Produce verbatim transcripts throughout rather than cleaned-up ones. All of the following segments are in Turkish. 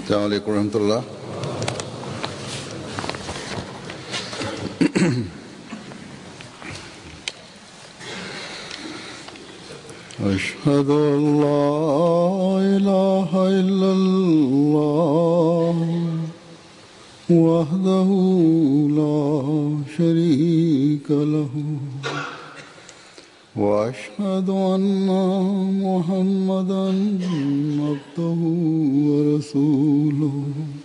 Selamun Aleyküm ve Rahmetullah. Eşhedü en la ilahe illallah vahdehu la şerike lehu ve eşhedü enne Muhammeden abduhu ve resuluhu.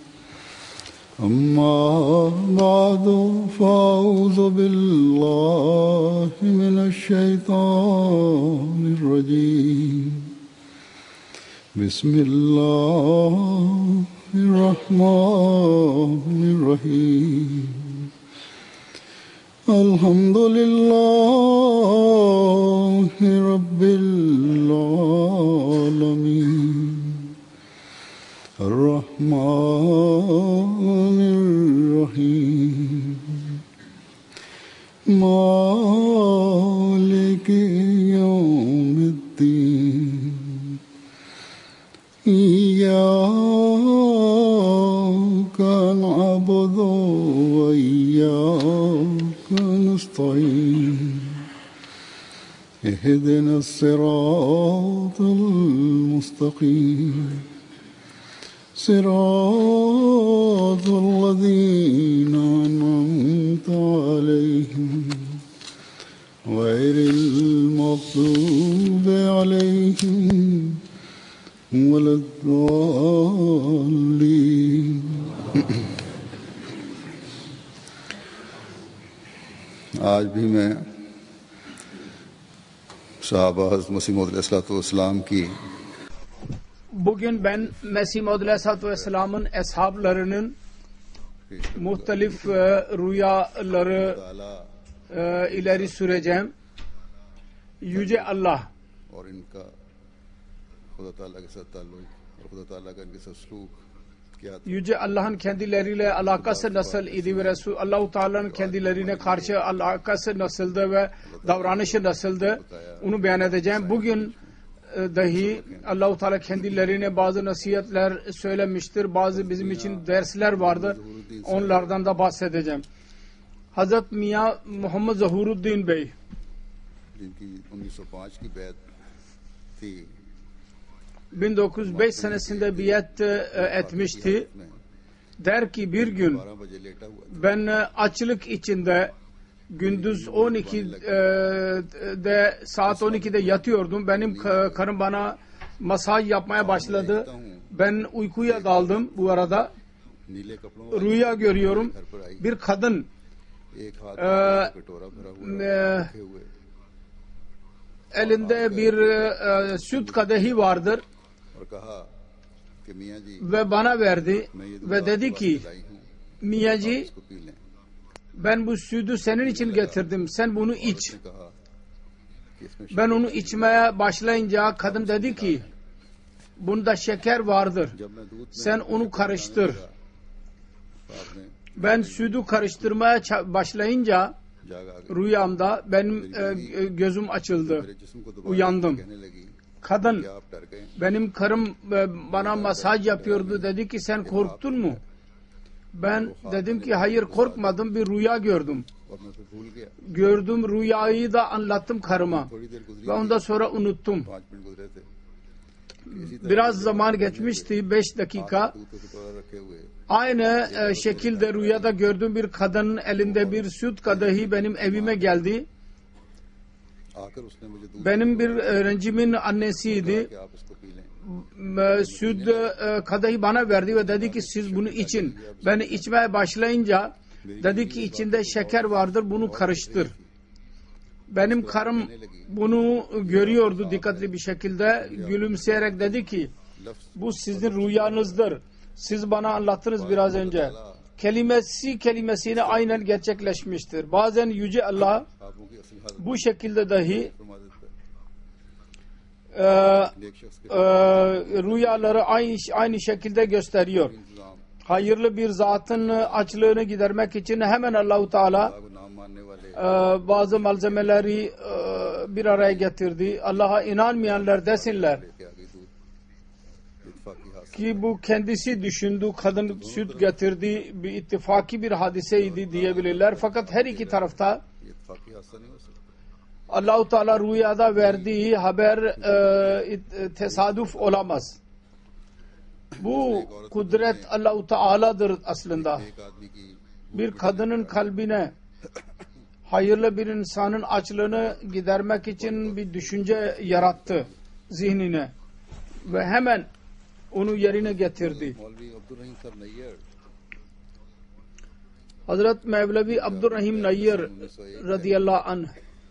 Amma ba'du fa'uzu billahi mineşşeytanirracim. Bismillahirrahmanirrahim. Elhamdülillahi Rabbil alemin. Errahmanirrahim. Maliki yevmiddin. İyyâke na'budu ve iyyâke nestaîn. İhdinas sirâtal mustakîm. صراط الذين أنعمت عليهم غير المغضوب عليهم ولا الضالين. आज भी मैं साहबा हज़रत मसीह मौऊद अलैहिस्सलाम की Bugün ben Mesih Maud Aleyhisselatü Vesselam'ın eshablarının muhtelif e, rüyaları e, ileri süreceğim. Yüce Allah Yüce Allah'ın kendileriyle alakası nasıl idi ve Resul Allah-u Teala'nın kendilerine karşı alakası nasıldı ve davranışı nasıldı onu beyan edeceğim. Bugün dahi Allah-u Teala kendilerine bazı nasihatler söylemiştir. Bazı bizim için dersler vardır. Onlardan da bahsedeceğim. Hazret Miya Muhammed Zahuruddin Bey bin dokuz yüz beş senesinde biat etmişti. Der ki bir gün ben açlık içinde gündüz on ikide saat on ikide yatıyordum. Benim karım bana masaj yapmaya başladı. Ben uykuya daldım bu arada. Rüya görüyorum. Bir kadın e, e, elinde bir e, süt kadehi vardır ve bana verdi ve dedi ki Miyacı, ben bu sütü senin için getirdim. Sen bunu iç. Ben onu içmeye başlayınca kadın dedi ki bunda şeker vardır. Sen onu karıştır. Ben sütü karıştırmaya başlayınca rüyamda benim e, gözüm açıldı. Uyandım. Kadın benim karım e, bana masaj yapıyordu. Dedi ki sen korktun mu? Ben dedim ki hayır korkmadım, bir rüya gördüm. Gördüm rüyayı da anlattım karıma ve ondan sonra unuttum. Biraz zaman geçmişti, beş dakika. Aynı e, şekilde rüyada gördüğüm bir kadının elinde bir süt kadehi benim evime geldi. Benim bir öğrencimin annesiydi. Süt kadehi bana verdi ve dedi ki siz bunu için. Ben içmeye başlayınca dedi ki içinde şeker vardır, bunu karıştır. Benim karım bunu görüyordu dikkatli bir şekilde, gülümseyerek dedi ki bu sizin rüyanızdır. Siz bana anlattınız biraz önce. Kelimesi kelimesine aynen gerçekleşmiştir. Bazen Yüce Allah bu şekilde dahi Ee, e, rüyaları aynı, aynı şekilde gösteriyor. Hayırlı bir zatın açlığını gidermek için hemen Allah-u Teala e, bazı malzemeleri e, bir araya getirdi. Allah'a inanmayanlar desinler इत्तफाकी हादसा ki bu kendisi düşündüğü, kadın süt getirdiği bir ittifaki bir hadiseydi diyebilirler. Fakat her iki tarafta ये इत्तफाकी हादसा नहीं हो सकता. Allah-u Teala rüyada verdiği haber e, tesadüf olamaz. Bu kudret Allah-u Teala'dır aslında. एक आदमी की Bir kadının kalbine hayırlı bir insanın açlığını gidermek için bir düşünce yarattı zihnine ve hemen onu yerine getirdi. मौलवी Abdul Rahim sir Nayyar Hazret Mevlevi Abdurrahim Nayyar radıyallahu anh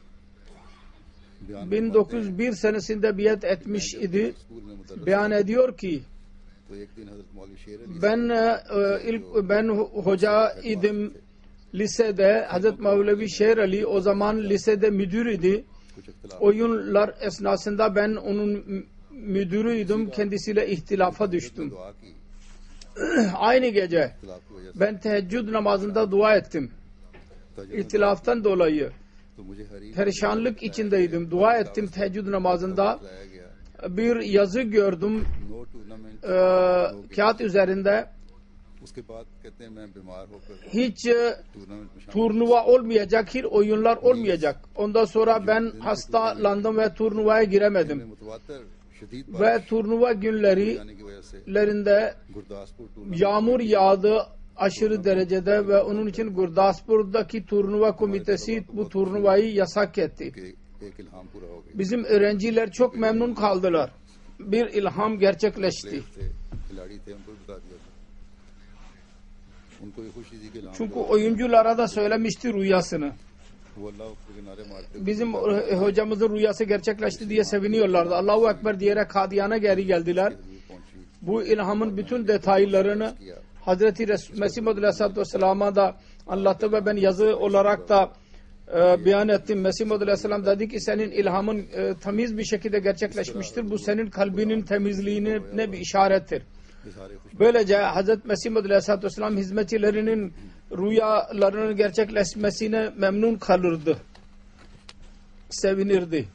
बयान bin dokuz yüz bir senesinde biat etmiş idi. School में मुदर्रिस Beyan ediyor ki तो एक दिन हजरत मौलवी शेर Ali ben e, ilk ben hoca idim lisede. Hazret Mevlevi Şer Ali o zaman lisede müdür idi. कुछ इख्तिलाफ Oyunlar esnasında ben onun müdürüydüm. Kendisiyle ihtilafa düştüm. दुआ की Aynı gece इख्तिलाफ की वजह से ben teheccüd namazında dua ettim. तजुर्बा İhtilaftan dolayı तो मुझे हरी perişanlık içindeydim. Dua ettim teheccüd namazında. लाया गया Bir yazı gördüm no tournament e, kağıt üzerinde. उसके बाद कहते हैं मैं बीमार होकर Hiç e, टूर्नामेंट में शामिल turnuva olmayacak, hiç oyunlar olmayacak. Ondan sonra ben hastalandım ve turnuvaya giremedim. में मुतवातर शदीद Ve turnuva günleri जाने की वजह से lerinde Gurdaspur tournament yağmur yağdı aşırı derecede ve onun için Gurdaspur'daki turnuva komitesi bu turnuvayı yasak etti. के एक इल्हाम पूरा हो गया Bizim öğrenciler çok memnun kaldılar. Bir ilham gerçekleşti. थे खिलाड़ी थे उनको भी बता दिया था उनको ये खुशी थी कि इल्हाम Çünkü oyunculara da söylemişti rüyasını. वो अल्लाह के किनारे मारते Bizim hocamızın rüyası gerçekleşti diye seviniyorlardı. Allahu Ekber diyerek Kadiyana geri geldiler. हुए पहुंची Bu ilhamın bütün detaylarını Hazreti Res- Mesih Muhammed Aleyhisselatü Vesselam'a da anlattı ve ben yazı olarak da e, beyan ettim. Mesih Muhammed Aleyhisselam dedi ki senin ilhamın e, temiz bir şekilde gerçekleşmiştir. Bu senin kalbinin temizliğine ne bir işarettir. इजहार खुश Böylece Hazreti Mesih Muhammed Aleyhisselatü Vesselam hizmetçilerinin rüyalarının gerçekleşmesine memnun kalırdı. Sevinirdi.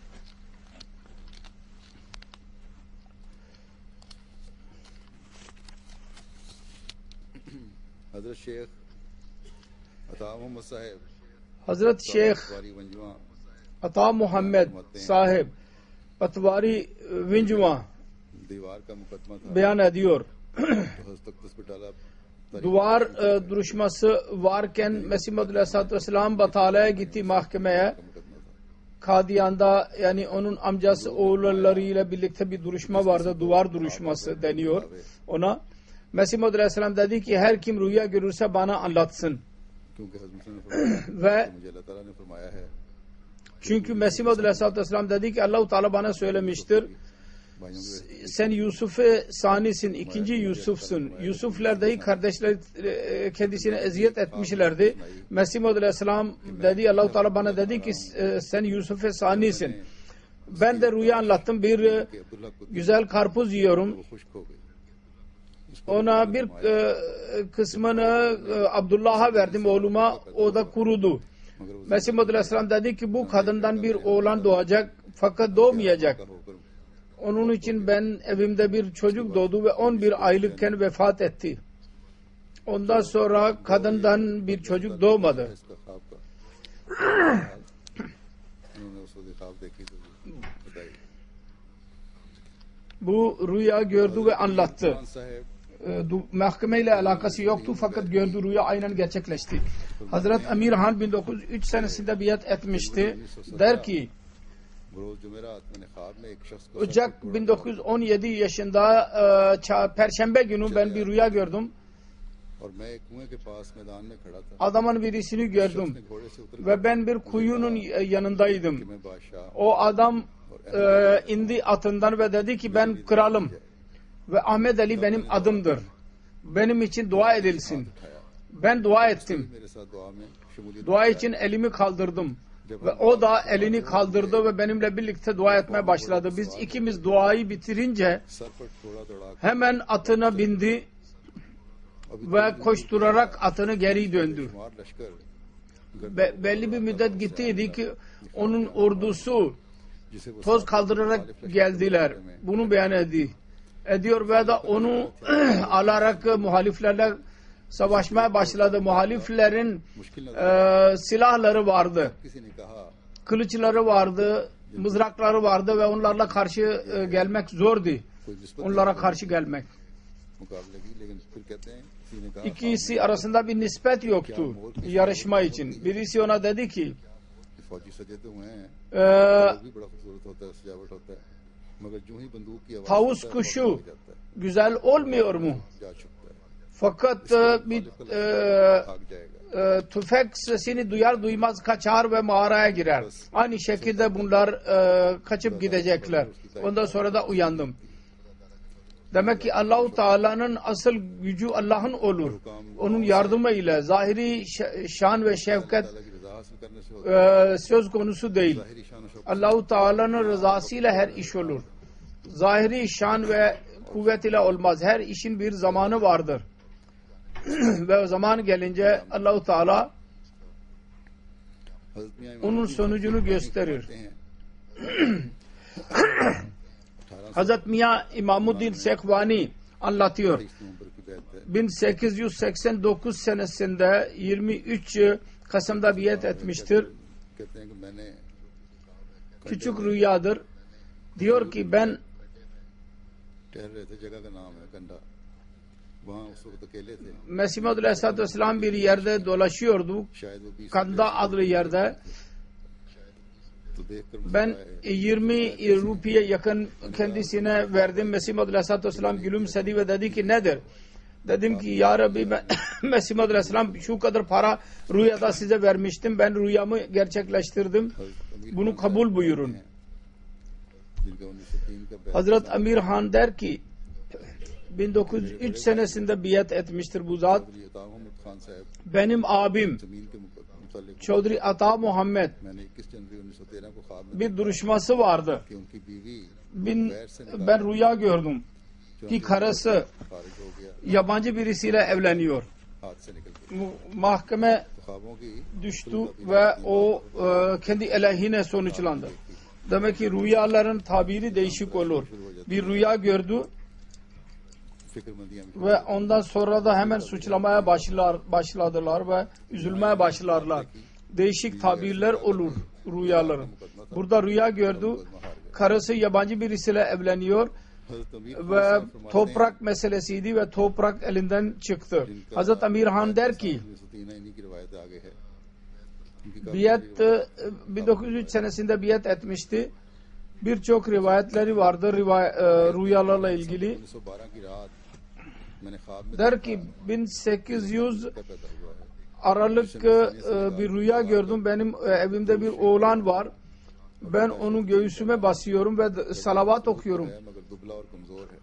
हजरत शेख अता मोहम्मद साहब Hazreti Şeyh वारी वंजवा Ata Muhammed Sahib Atvari Vinjwa दीवार का मुकदमा था beyan ediyor. तो हजरत तख्त पे डाला Duvar e, duruşması varken Mesih Muhammed Aleyhisselatü Vesselam Batala'ya gitti mahkemeye. मुकदमा था Kadiyan'da yani onun amcası oğullarıyla birlikte bir duruşma vardı. Duvar duruşması deniyor ona. Mesih Muhammed Aleyhisselam dedi ki her kim rüya görürse bana anlatsın. क्योंकि हजरत ने फरमाया Ve मुझे अल्लाह ताला ने फरमाया है çünkü Mesih Muhammed Aleyhisselatü Vesselam dedi ki Allah-u Teala bana söylemiştir. भाइयों के Sen Yusuf-e Sani'sin, ikinci Yusuf'sun. Yusuf'ler dahi kardeşler e, kendisine eziyet etmişlerdi. Mesih Muhammed Aleyhisselam dedi, Allah-u Teala bana dedi ki e, sen Yusuf-e Sani'sin. Ben de rüya anlattım. Bir e, कि अब्दुल्ला को güzel karpuz yiyorum. वो खुश्क हो गई Ona bir e, kısmını e, Abdullah'a verdim oğluma. O da kurudu. मगर वो Mesih Muhammed Aleyhisselam dedi ki bu kadından bir oğlan doğacak fakat doğmayacak. जिंदा होकर Onun için ben evimde bir çocuk doğdu ve on bir aylıkken vefat etti. Ondan sonra kadından bir çocuk doğmadı. इसका ख्वाब का उन्होंने उस वक्त ख्वाब देखी तो बताई Bu rüya gördü ve anlattı. Khan साहब E, du- mahkemeyle alakası yoktu fakat gördü rüya aynen gerçekleşti. Hazret Amir Han bin dokuz yüz üç senesinde biat etmişti. Der ki बरोज जुमेरात मैंने ख्वाब में एक शख्स को Ocak bin dokuz yüz on yedi yaşında e, ça- Perşembe günü ben bir rüya gördüm. और मैं एक कुएं के पास मैदान में खड़ा था Adamın birisini gördüm उसने घोड़े से उतर ve ben bir kuyunun yanındaydım. कि मैं बादशाह O adam e, indi atından ve dedi ki ben kralım ve Ahmet Ali benim adımdır. Benim için dua edilsin. Ben dua ettim. मेरे साथ दुआ में शमूलियत Dua için elimi kaldırdım. Ve o da elini kaldırdı ve benimle birlikte dua etmeye başladı. Biz ikimiz duayı bitirince सर पर थोड़ा दौड़ा hemen atına bindi ve koşturarak atını geri döndü. शुमार लश्कर Be- belli bir müddet gittiydi ki onun ordusu जिसे वो toz kaldırarak geldiler. Bunu beyan etti. ediyor ve de onu alarak muhaliflerle savaşmaya başladı. Muhaliflerin e, silahları vardı. किसी ने कहा Kılıçları vardı, mızrakları vardı ve onlarla karşı e, gelmek zordu. कोई निस्बत Onlara karşı gelmek. मुकाबले की, लेकिन फिर कहते हैं किसी ने कहा İkisi arasında bir nispet yoktu yarışma için. Birisi ona dedi ki कि फौजी सजे तो हुए हैं, e, वो भी बड़ा खूबसूरत होता है, सजावट होता है, मगर जो ही बंदूक की आवाज tavus सुनता है, kuşu फौजी जाता है, güzel olmuyor mu? जा छुपता है, Fakat e, bir e, भाग जाएगा। e, tüfek sesini duyar duymaz kaçar ve mağaraya girer. Aynı şekilde bunlar e, kaçıp gidecekler. Ondan sonra da uyandım. Demek ki Allah-u Teala'nın asıl gücü Allah'ın olur. Onun yardımı ile zahiri şan ve şefkat अल्लाह की रजा हासिल करने से होता e, söz konusu değil. है, ज़ाहिरी शान और Shaukat Allah-u Teala'nın rızasıyla her iş olur. Zahiri şan ve kuvvet ile olmaz. Her işin bir zamanı vardır. Ve o zaman gelince Allah-u Teala हज़रत मियां इमाम onun की sonucunu gösterir. कहते हैं Hazret Miya İmamuddin Sekvani anlatıyor. तेईस नवंबर की बैत है, bin sekiz yüz seksen dokuz senesinde yirmi üç Kasım'da biat etmiştir. कहते हैं कि मैंने Küçük rüyadır. Diyor ki ben ठहर रहे थे, जगह का नाम है कंडा, वहाँ उस वक्त अकेले थे, Mesih Maud Aleyhisselatü Vesselam bir yerde dolaşıyordu. शायद वो बीस Kanda adlı yerde. तो देख कर Ben yirmi rupiye yakın kendisine verdim. Mesih Maud Aleyhisselatü Vesselam gülümsedi ve dedi ki nedir? Dedim ki ya Rabbi ben Mesih Maud Aleyhisselam şu kadar para rüyada size vermiştim. Ben rüyamı gerçekleştirdim. Bunu kabul buyurun. जिनका उन्नीस सौ तीन का बैत Hazret Amir Han der ki bin dokuz yüz üç senesinde biat etmiştir bu zat. Chaudhary अता मोहम्मद खान साहब Benim abim जमीन के मुतालिक Çodri Ata Muhammed मैंने इक्कीस जनवरी उन्नीस सौ तेरह को ख्वाब में bir duruşması vardı. कि उनकी बीवी Bin, ben rüya gördüm ki karısı खारिज हो गया, yabancı birisiyle evleniyor. हाथ से निकल गई। Mu- Mahkeme तो ख्वाबों की düştü ve o e, kendi aleyhine sonuçlandı. Demek ki rüyaların tabiri değişik olur. Bir rüya gördü फिक्रमंदियां भी ve ondan sonra da hemen suçlamaya başlar, başladılar ve üzülmeye başlarlar. Değişik tabirler olur rüyaların. Burada rüya gördü, karısı yabancı birisiyle evleniyor हज़रत अमीर खान ve साहब फरमाते हैं, toprak meselesiydi ve toprak elinden çıktı. Hazreti Amir Han der ki उन्नीस सौ तीन इन्हीं की रिवायत आगे है, उनकी काफी biat e, bin dokuz yüz üç senesinde biat etmişti. Birçok rivayetleri vardır rivay, e, rüyalarla ilgili. उन्नीस सौ बारह की रात मैंने ख्वाब में Der ki bin sekiz yüz पैदा हुआ है, Aralık e, bir rüya gördüm. Benim e, evimde bir oğlan var. Ben onu göğsüme basıyorum ve d- salavat okuyorum. है मगर दुबला और कमजोर है,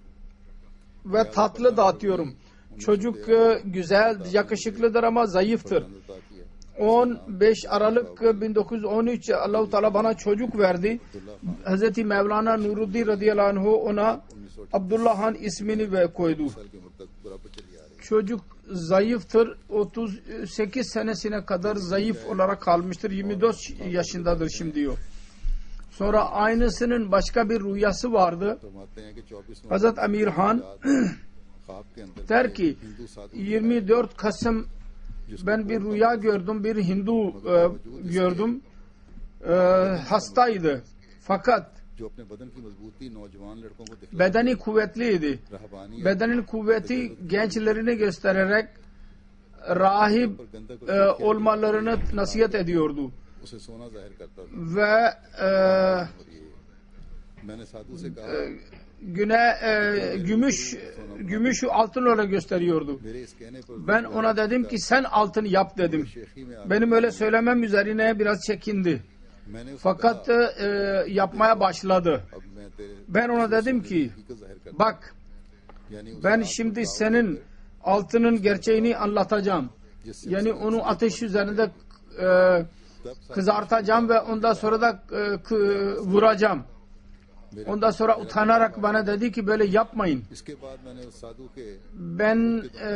Ve tatlı dağıtıyorum. Çocuk e, güzel, yakışıklıdır ama zayıftır. अता की है। on beş Aralık bin dokuz yüz on üç Allah-u Teala bana çocuk verdi. Hazreti Mevlana Nuruddin radıyallahu anh ona Abdullah Han ismini ve koydu. साल की उम्र तक बराबर चली आ रही Çocuk zayıftır. otuz sekiz senesine kadar zayıf olarak kalmıştır. yirmi dört yaşındadır şimdi diyor. Sonra aynısının başka bir rüyası vardı. है। फरमाते हैं कि चौबीस Hazret Amir Han ख्वाब के अंदर der ki हिंदू साधु yirmi dört Kasım ben bir rüya gördüm. Bir Hindu e, gördüm. E, hastaydı. Fakat जो अपने बदन की मजबूती नौजवान लड़कों को दिखला bedeni kuvvetliydi. Rahbani Bedenin kuvveti gençlerini göstererek rahip और गंदक e, olmalarını nasihat ediyordu. उसे सोना जाहिर करता था। Ve e, और ये मैंने साधु से कहा güne e, gümüş gümüşü altın olarak gösteriyordu. मेरे इस कहने पर Ben ona dedim ki sen altın yap dedim. शेखी में आ Benim öyle söylemem üzerine biraz çekindi. मैंने उसको Fakat e, yapmaya başladı. अब मैं तेरे Ben ona dedim ki हकीकत जाहिर कर bak यानी उस ben şimdi senin altının gerçeğini anlatacağım. Yani onu ateş üzerinde e, kızartacağım ve ondan sonra da e, kı- vuracağım. Ondan sonra utanarak bana dedi ki böyle yapmayın. इसके बाद मैंने उस साधु के Ben e,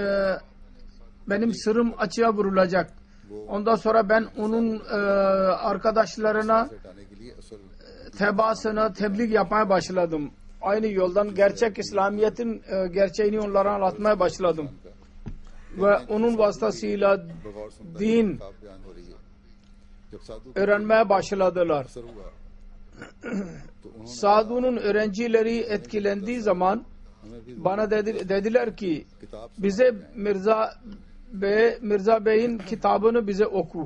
benim sırrım açığa vurulacak. Ondan sonra ben onun e, arkadaşlarına हटाने के लिए असल tebaasını tebliğ yapmaya başladım. aynı yoldan gerçek İslamiyet'in e, gerçeğini onlara anlatmaya başladım. Ve onun vasıtasıyla din öğrenmeye başladılar. Sadun'un öğrencileri etkilendiği zaman bana dedi, dediler ki bize Mirza Bey, Mirza Bey'in kitabını bize oku.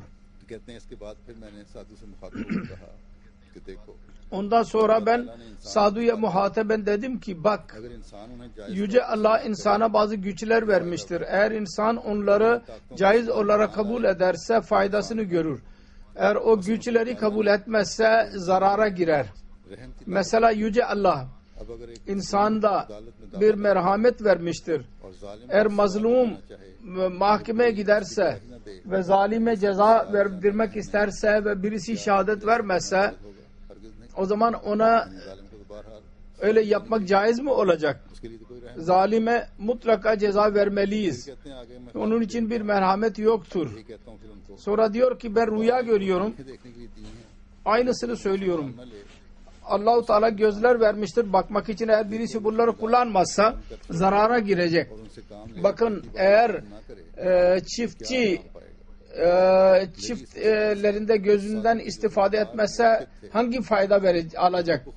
Ondan sonra ben Sadu'ya muhateben dedim ki bak, Yüce Allah insana bazı güçler vermiştir. Eğer insan onları caiz olarak kabul ederse faydasını görür. Eğer o güçleri kabul etmezse zarara girer. Mesela Yüce Allah insanda bir merhamet vermiştir. Eğer mazlum mahkemeye giderse ve zalime ceza verdirmek isterse ve birisi şehadet vermezse, o zaman ona öyle yapmak caiz mi olacak? Zalime mutlaka ceza vermeliyiz. Onun için bir merhamet yoktur. Sonra diyor ki ben rüya görüyorum. Aynısını söylüyorum. Allah-u Teala gözler vermiştir bakmak için, eğer birisi bunları kullanmazsa zarara girecek. Bakın eğer e, çiftçi e, çiftlerinde gözünden istifade etmezse hangi fayda verecek, alacak?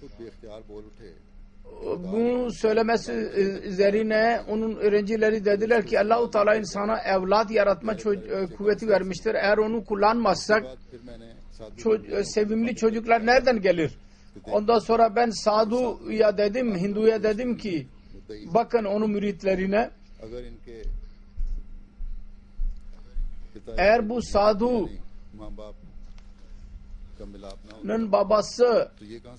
Bunu söylemesi üzerine onun öğrencileri dediler ki Allah-u Teala insana evlat yaratma kuvveti vermiştir. Eğer onu kullanmazsak ço- sevimli çocuklar nereden gelir? Ondan sonra ben Sadu'ya dedim, Hindu'ya dedim ki bakın onun müritlerine, eğer bu Sadu'nun babası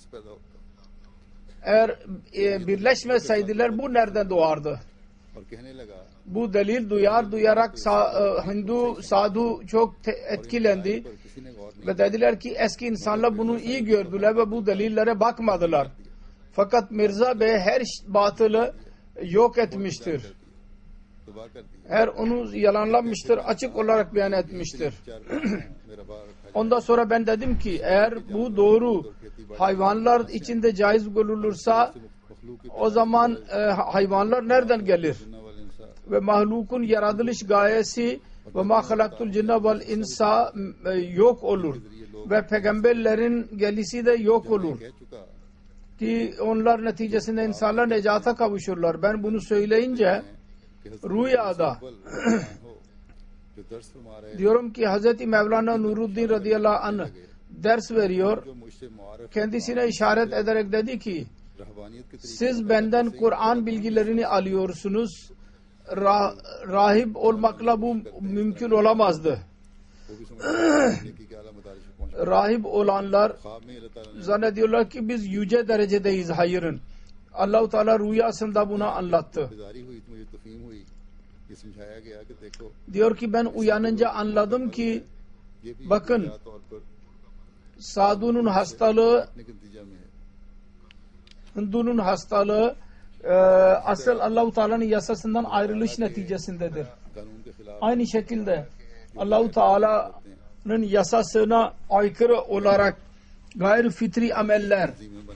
eğer e, birleşmeseydiler bu nereden doğardı? Bu delil duyar duyarak sa, e, Hindu Sadu çok te, etkilendi ve dediler ki eski insanlar bunu iyi gördüler ve bu delillere bakmadılar. Fakat Mirza Bey her batılı yok etmiştir. Eğer onu yalanlamıştır, açık olarak beyan etmiştir. Ondan sonra ben dedim ki eğer bu doğru hayvanlar içinde caiz görülürse o zaman e, hayvanlar nereden gelir? Ve mahlukun yaratılış gayesi ve ma halaktul cinne vel insa e, yok olur. Ve peygamberlerin gelişi de yok olur. Ki onlar neticesinde insanlar necata kavuşurlar. Ben bunu söyleyince rüyada diyorum ki Hazreti Mevlana Nuruddin radıyallahu anh ders veriyor. Kendisine işaret ederek dedi ki siz benden Kur'an bilgilerini alıyorsunuz. Ra rahip olmakla bu mümkün olamazdı. Rahip olanlar zannediyorlar ki biz yüce derecedeyiz. Hayırın. Allah-u Teala rüyasında bunu anlattı. Diyor ki ben uyanınca anladım ki bakın Sadu'nun hastalığı, Hindu'nun hastalığı e, asıl Allah-u Teala'nın yasasından ayrılış neticesindedir. Aynı şekilde Allah-u Teala'nın yasasına aykırı olarak gayri fitri ameller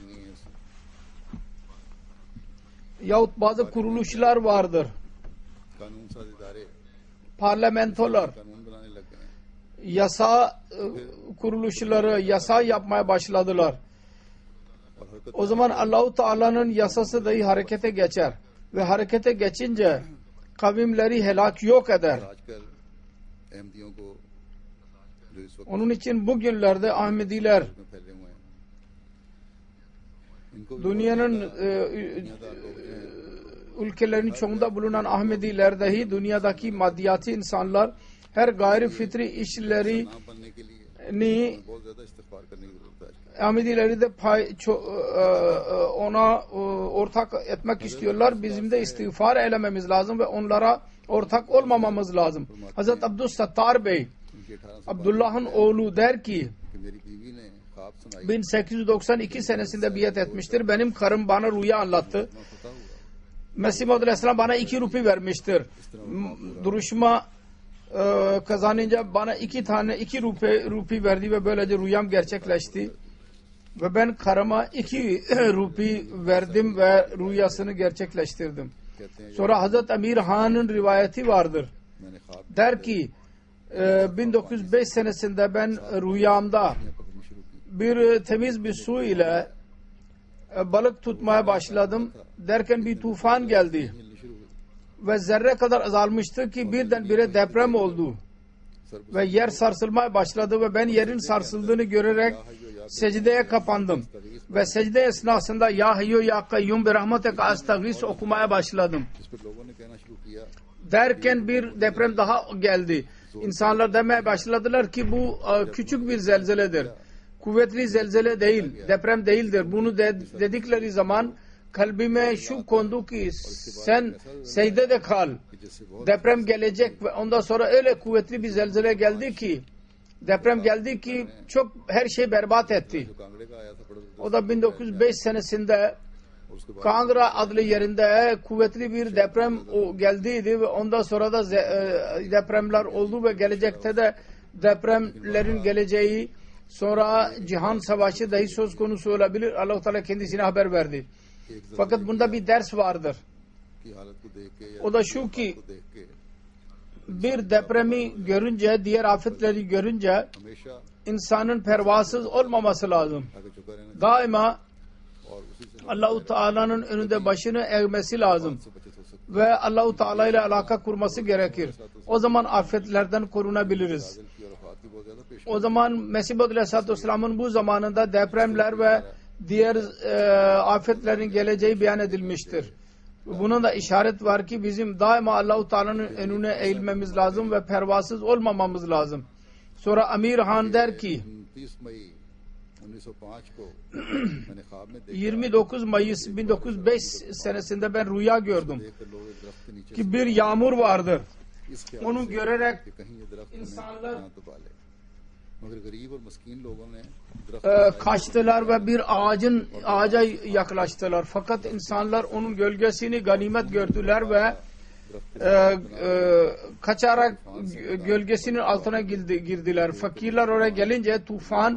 yahut bazı kuruluşlar vardır. Parlamentolar yasa kuruluşları yasa yapmaya başladılar. O zaman Allah-u Teala'nın yasası dahi harekete geçer ve harekete geçince kavimleri helak yok eder. Onun için bugünlerde Ahmediler dünyanın e, ülkelerin çoğunda bulunan Ahmediler dahi dünyadaki maddiyatı insanlar her gayri fitri işlerini Ahmedileri de pay, ço, ona ortak etmek istiyorlar. Bizim de istiğfar eylememiz lazım ve onlara ortak olmamamız lazım. Hazreti Abdüssattar Bey Abdullah'ın oğlu der ki bin sekiz yüz doksan iki senesinde biat etmiştir. Benim karım bana rüya anlattı. Mesih Maud Aleyhisselam bana iki rupi vermiştir. Duruşma e, kazanınca bana iki tane iki rupi, rupi verdi ve böylece rüyam gerçekleşti. Ve ben karıma iki rupi verdim ve rüyasını gerçekleştirdim. कहते हैं Sonra Hazreti Amir Han'ın rivayeti vardır. मैंने ख्वाब Der ki e, bin dokuz yüz beş senesinde ben rüyamda में पकड़नी शुरू की bir temiz bir su ile e, balık tutmaya başladım. Derken bir tufan geldi. हिलनी शुरू हुई Ve zerre kadar azalmıştı ki birdenbire deprem oldu. सर Ve yer sarsılmaya başladı ve ben yerin sarsıldığını görerek secdeye kapandım. Ve secde esnasında Ya Hayyu Ya Kayyum bi rahmetek astagis okumaya başladım. जिस पर लोगों ने कहना शुरू किया Derken bir deprem daha geldi. İnsanlar demeye başladılar ki bu e, küçük bir zelzeledir. Kuvvetli zelzele değil, deprem değildir. Bunu de, dedikleri zaman kalbime şu kondu ki sen secdede kal. कि जिससे बहुत Deprem gelecek ve ondan sonra öyle kuvvetli bir zelzele geldi ki deprem geldi ki çok her şey berbat etti. जो कांगड़े का आया था बड़ा O da bin dokuz yüz beş senesinde और उसके बाद Kangra adlı yerinde kuvvetli bir deprem o geldiydi ve ondan sonra da ze- e, depremler oldu ve gelecekte de depremlerin geleceği, sonra cihan savaşı dahi söz konusu olabilir. Allah-u Teala kendisine haber verdi. एक जरा Fakat bunda bir ders vardır. की हालत को देख के या O da şu ki को देख के bir depremi görünce, diğer afetleri görünce हमेशा insanın pervasız olmaması lazım. आगे झुका रहना Daima और उसी से Allah-u Teala'nın önünde başını eğmesi lazım. से बचत हो सकती Ve Allah-u Teala ile alaka kurması gerekir. O zaman afetlerden korunabiliriz. है की और वफात की बहुत ज्यादा पेश O zaman Mesih Maud Aleyhisselatü Vesselam'ın bu zamanında depremler ve diğer e, afetlerin geleceği beyan edilmiştir. Bunun da işaret var ki bizim daima Allah-u Teala'nın önüne eğilmemiz lazım ve pervasız olmamamız lazım. Sonra Amir Han der ki तीस मई उन्नीस सौ पाँच को मैंने ख्वाब में देखा yirmi dokuz Mayıs bin dokuz yüz beş senesinde ben rüya gördüm देखकर लोग एक दरख्त के नीचे ki bir yağmur vardır. इस ख्याल Onu görerek कि कहीं ये दरख्त İnsanlar- ना तो पाले मगर गरीब और मस्कीन लोगों ने दरख्त e, kaçtılar ve bir ağacın ağaca yaklaştılar. Fakat insanlar onun gölgesini ganimet gördüler ve e, e, kaçarak gö- gölgesinin altına girdi, girdiler. Fakirler oraya gelince tufandan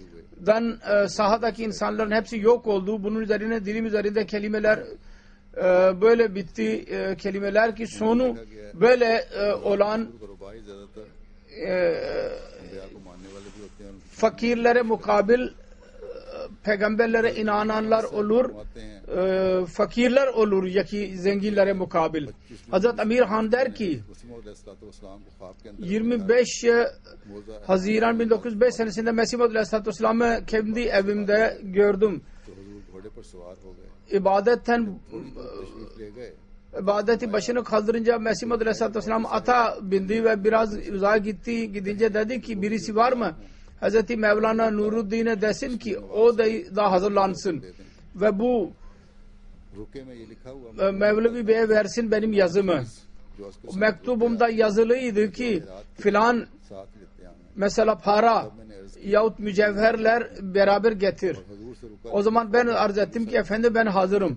जारी हुए e, sahadaki insanların hepsi yok oldu. Bunun üzerine dilim üzerinde kelimeler e, böyle bitti e, kelimeler ki sonu böyle e, olan रुबाई ज्यादातर e, अंबिया को मानने वाले भी होते हैं और उनकी fakirlere mukabil e, peygamberlere inananlar olur, आते हैं e, fakirler olur ya ki zenginlere mukabil. Hazreti Amir Han der ki Wasim अलैहिस्सलाम को ख्वाब के अंदर yirmi beş मौजा Haziran bin dokuz yüz beş senesinde Mesih Maud Aleyhisselatü Vesselam'ı kendi evimde gördüm. तो हुजूर घोड़े पर सवार हो गए İbadetten तशरीफ ले गए ibadeti başını kaldırınca Mesih Maud Aleyhisselatü Vesselam ata bindi ve biraz uzağa gitti. Gidince dedi ki birisi var mı? Hazreti Mevlana Nuruddin'e desin ki o da, da hazırlansın. Ve bu रुके में ये लिखा हुआ e, Mevlevi Bey'e versin benim yazımı. जो उसके O mektubumda yazılıydı ki filan साथ लेते हैं mesela para yahut mücevherler beraber getir. हजूर से रुका O zaman ben arz ettim ki efendi ben hazırım.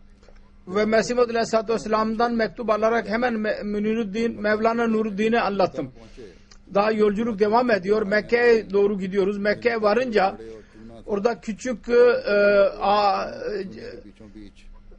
Ve Mesih Maud Aleyhisselatü Vesselam'dan mektup alarak hemen Me- Münirüddin, Mevlana Nuruddin'e anlattım. पहुंचे Daha yolculuk devam ediyor. Mekke'ye doğru gidiyoruz. Mekke'ye varınca और चूना orada küçük e, a, बीचों बीच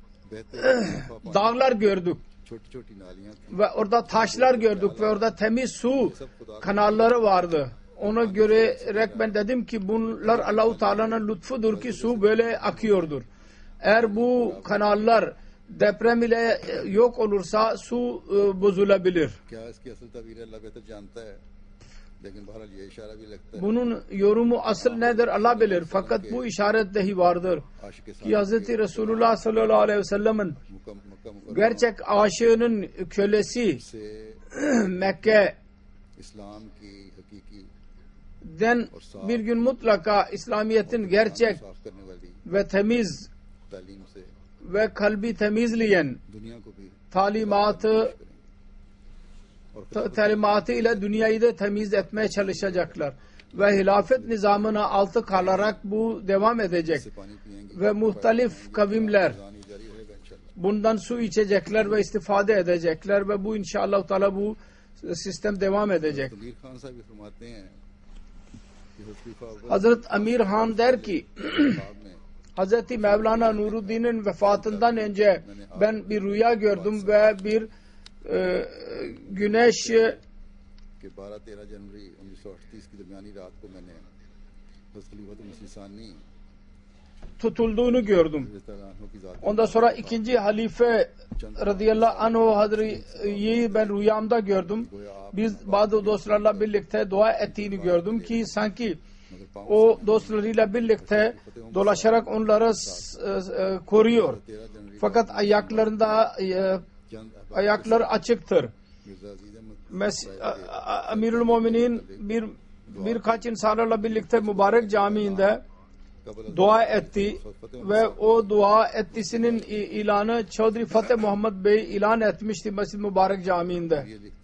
बहते dağlar gördük. छोटी छोटी नालियां थी Ve orada taşlar gördük ve orada temiz su kanalları vardı. Ona görerek ben dedim ki bunlar Allah-u Teala'nın lütfudur ki su böyle akıyordur. Eğer bu kanallar deprem ile e, yok olursa su e, bozulabilir. क्या इसकी असल तबीर अल्लाह बेहतर जानता है लेकिन बहरहाल ये इशारा भी लगता है Bunun yorumu asıl nedir Allah bilir. Fakat bu işaret dahi vardır. आशिक Ki Hz. Resulullah sallallahu aleyhi ve sellem'in मक्का मक्का मुकर्रमा gerçek aşığının kölesi से Mekke इस्लाम की हकीकी den bir gün mutlaka İslamiyet'in gerçek साफ करने वाली ve temiz तालीम से ve kalbi temizleyen दुनिया को भी talimatı और ta- talimatı ile dünyayı da temiz etmeye çalışacaklar. Ve hilafet nizamına altı kalarak bu devam edecek. से पानी पिएंगे Ve muhtelif kavimler पानी जारी रहेगा इंशाल्लाह bundan su içecekler ve istifade edecekler ve bu inşallah Teala bu sistem devam edecek. तमीर खान साहब भी फरमाते हैं कि कि हज़रत Abu Hazret Amir Han der ki साहब ने Hazreti Mevlana Nuruddin'in vefatından önce ben bir rüya gördüm ve bir e, güneş कि बारह तेरह जनवरी उन्नीस सौ अड़तीस की दरमियानी रात को मैंने हज़रत खलीफतुल मसीह सानी tutulduğunu gördüm. की जात Ondan sonra ikinci halife radıyallahu anh Hazretleri'yi ben rüyamda gördüm. Biz bazı dostlarla birlikte dua ettiğini gördüm ki sanki o dostlarıyla birlikte dolaşarak onları e, koruyor. Fakat ayaklarında e, ayakları açıktır. Mes Amirül Müminin bir birkaç insanlarla birlikte mübarek camiinde dua etti ve o dua ettisinin ilanı Çavdri Fateh Muhammed Bey ilan etmişti Mescid Mübarek Camii'nde.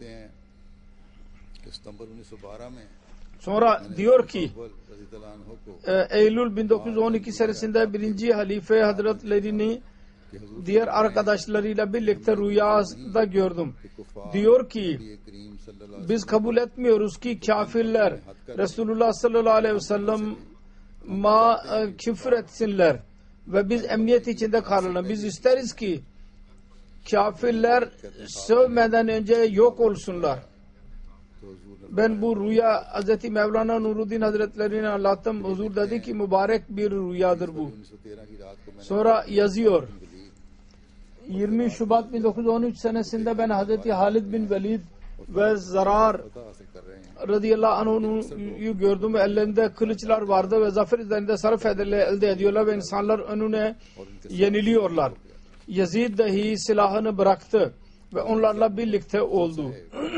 Sonra diyor ki Eylül bin dokuz yüz on iki senesinde birinci halife hazretlerini diğer arkadaşlarıyla birlikte rüyada gördüm. Diyor ki biz kabul etmiyoruz ki kafirler Resulullah sallallahu aleyhi ve sellem ma küfür etsinler ve biz emniyet içinde kalalım. Biz isteriz ki kafirler sövmeden önce yok olsunlar. Ben bu rüya Hz. Mevlana Nuruddin Hazretlerine anlattım. Huzur dedi ki mübarek bir rüyadır bu. Sonra yazıyor. yirmi Şubat bin dokuz yüz on üç senesinde ben Hz. Halid bin Velid ve Zarar radıyallahu anh'u gördüm ve ellerinde kılıçlar vardı ve zafer üzerinde sarı federle elde ediyorlar ve insanlar önüne yeniliyorlar. Yazid dahi silahını bıraktı ve onlarla birlikte oldu.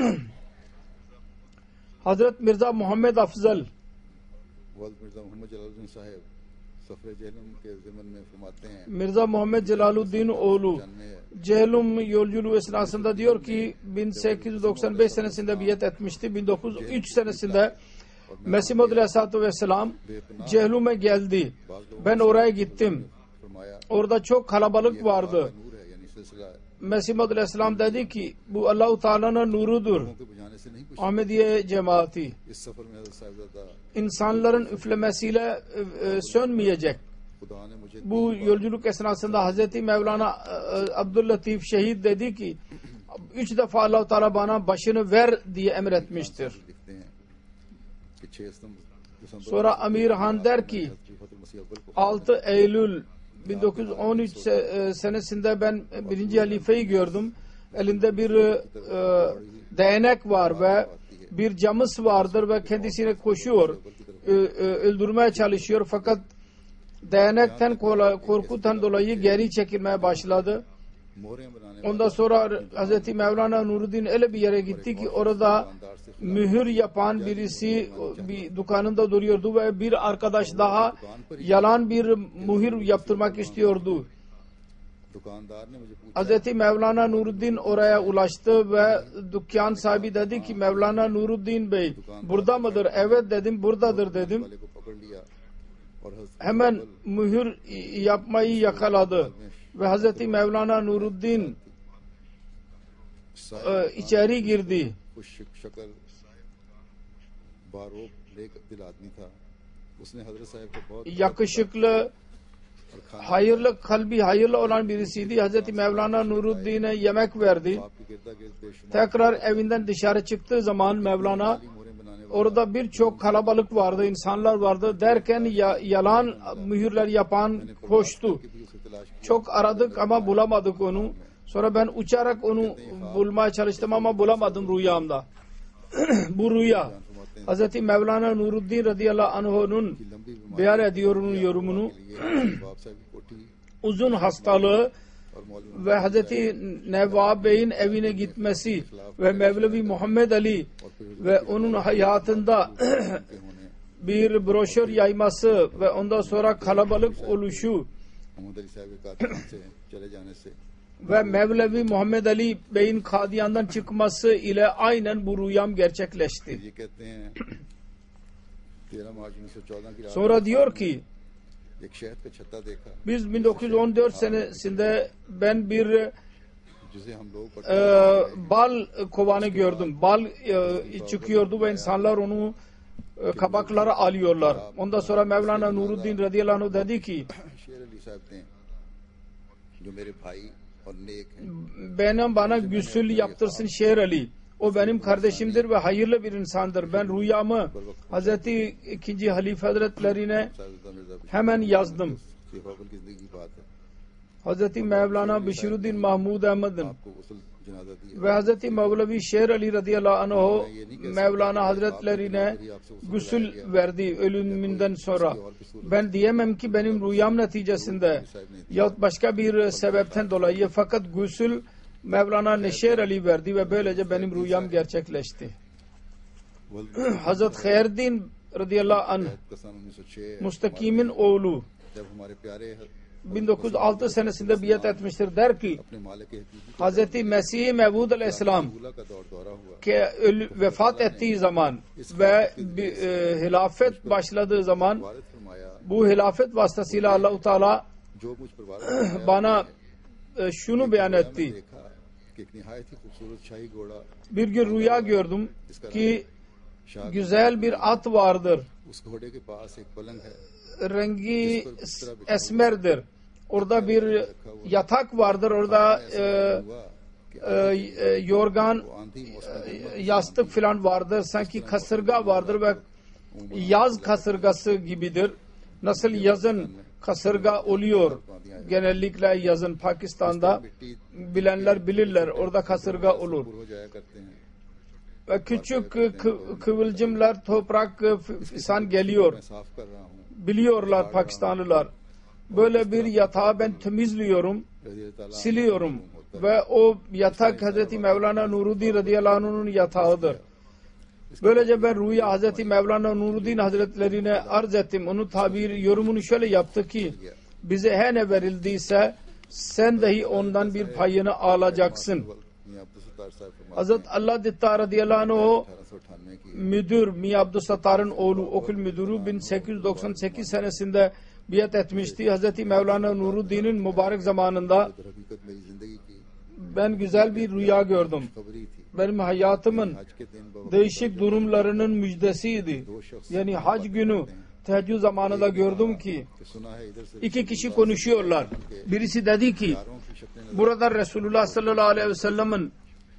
Hazret Mirza Muhammed Afzal Mirza Muhammed Celaluddin oğlu Cehlum yolculuğu esnasında diyor ki bin sekiz yüz doksan beş senesinde biat etmişti. bin dokuz yüz üç senesinde Mesih Maud Aleyhisselatü Vesselam Cehlum'e geldi. Ben oraya gittim. Orada çok kalabalık vardı. Mesih Maud Aleyhisselam dedi ki bu Allah-u Teala'nın nurudur. Ahmediye cemaati insanların üflemesiyle e, sönmeyecek. Bu yolculuk esnasında Hazreti Mevlana e, Abdüllatif Şehit dedi ki üç defa Allah-u Teala bana başını ver diye emretmiştir. Sonra Amir Han der ki altı Eylül bin dokuz yüz on üç senesinde ben birinci halifeyi gördüm. Elinde bir e, değnek var ve bir camıs vardır ve kendisine koşuyor. Ö, ö, öldürmeye çalışıyor fakat değnekten korkutan dolayı geri çekilmeye başladı. Ondan sonra Hz. Mevlana Nuruddin öyle bir yere gitti ki orada mühür yapan birisi bir dükkanında duruyordu ve bir arkadaş daha yalan bir mühür yaptırmak istiyordu. Hz. Mevlana Nuruddin oraya ulaştı ve dükkan sahibi dedi ki Mevlana Nuruddin Bey burada mıdır? Evet dedim, buradadır dedim. Hemen mühür yapmayı yakaladı ve Hz. Mevlana Nuruddin e, içeri girdi. Yakışıklı, hayırlı, kalbi hayırlı olan birisiydi. Hz. Mevlana Nuruddin'e yemek verdi. Tekrar evinden dışarı çıktığı zaman Mevlana orada birçok kalabalık vardı, insanlar vardı derken ya, yalan mühürler yapan koştu. Çok aradık ama bulamadık onu. Sonra ben uçarak onu bulmaya çalıştım ama bulamadım rüyamda. Bu rüya Hz. Mevlana Nuruddin radıyallahu anh'un beyan ediyor onun yorumunu. Uzun hastalığı ve Hz. Nevab Bey'in evine gitmesi ve Mevlevi Muhammed Ali ve onun hayatında bir broşür yayması ve ondan sonra kalabalık oluşu ve Mevlevi Muhammed Ali Bey'in Kadiyan'dan çıkması ile aynen bu rüyam gerçekleşti. Sonra diyor ki biz bin dokuz yüz on dört senesinde ben bir e, bal kovanı gördüm. Bal e, çıkıyordu ve insanlar onu e, kabakları alıyorlar. Ondan sonra Mevlana Nuruddin radıyallahu anh dedi ki शेर अली साहब थे जो मेरे भाई और नेक हैं benim bana gusül yaptırsın Şer Ali. O benim kardeşimdir ve hayırlı bir insandır. Ben rüyamı Hazreti ikinci Halife Hazretlerine Sahibzada Mirza hemen yazdım. Sheikh बाबुल की जिंदगी की बात है Hazreti Mevlana Bişiruddin Mahmud Ahmed'in आपको गुस्ल जनाजा दिया ve Hazreti Mevlevi Şer Ali radıyallahu anh Mevlana Hazretlerine gusül verdi ölümünden sonra. Ben diyemem ki benim rüyam neticesinde ya başka bir sebepten dolayı, fakat gusül Mevlana Neşer Ali verdi ve böylece benim rüyam gerçekleşti. Hazret Hayreddin radıyallahu anh का सन उन्नीस सौ छह Mustakim'in oğlu जब हमारे प्यारे bin dokuz yüz altı senesinde biat etmiştir. Der ki अपने मालिक हकीकी Hazreti Mesih Mevud aleyhisselam का दौर दौरा हुआ ki ölü, vefat ettiği zaman ve bir, e, hilafet başladığı zaman वारिद फरमाया bu hilafet vasıtasıyla Allah-u Teala जो मुझ पर वारिद फरमाया bana e, şunu beyan मैं etti. देखा कि एक निहायत ही खूबसूरत शाही घोड़ा Bir gün rüya gördüm ki Shah güzel bir at vardır. उस घोड़े के पास एक पलंग है Rengi esmerdir. Orada bir yatak vardır. Orada e, हुआ कि e, e, yorgan, वो आंधी मौसम e, yastık filan vardır. Sanki kasırga vardır ve yaz kasırgası gibidir. Nasıl yazın kasırga oluyor genellikle yazın Pakistan'da bilenler bilirler, orada kasırga olur. हो जाया करते हैं Ve küçük kı- kıvılcımlar, toprak fisan geliyor. मैं साफ कर रहा हूँ Biliyorlar Pakistanlılar. Böyle bir yatağı ben temizliyorum, रज़ी ताला siliyorum. Ve o yatak Hazreti Mevlana Nuruddin radıyallahu anh'ın yatağıdır. Böylece ben rüya Hazreti Mevlana Nuruddin Hazretlerine arz ettim. Onun tabir yorumunu şöyle yaptı ki bize her ne verildiyse sen dahi ondan bir payını alacaksın. मियां अब्दुल सत्तार साहब फरमाते Hazret Allah Ditta radıyallahu anh o अठारह सौ अठानवे की müdür Miya Abdüsattar'ın oğlu okul müdürü bin sekiz yüz doksan sekiz senesinde biat etmişti. Hazreti Mevlana Nuruddin'in mübarek zamanında हकीकत मेरी जिंदगी की ben güzel bir rüya gördüm. खबरी थी Benim hayatımın आज के दिन बवक्त değişik durumlarının müjdesiydi. Yani hac günü teheccüd zamanında gördüm ki कि सुना है इधर से iki kişi konuşuyorlar. Birisi dedi ki यारों की शक्लें नजर burada Resulullah sallallahu aleyhi ve sellem'in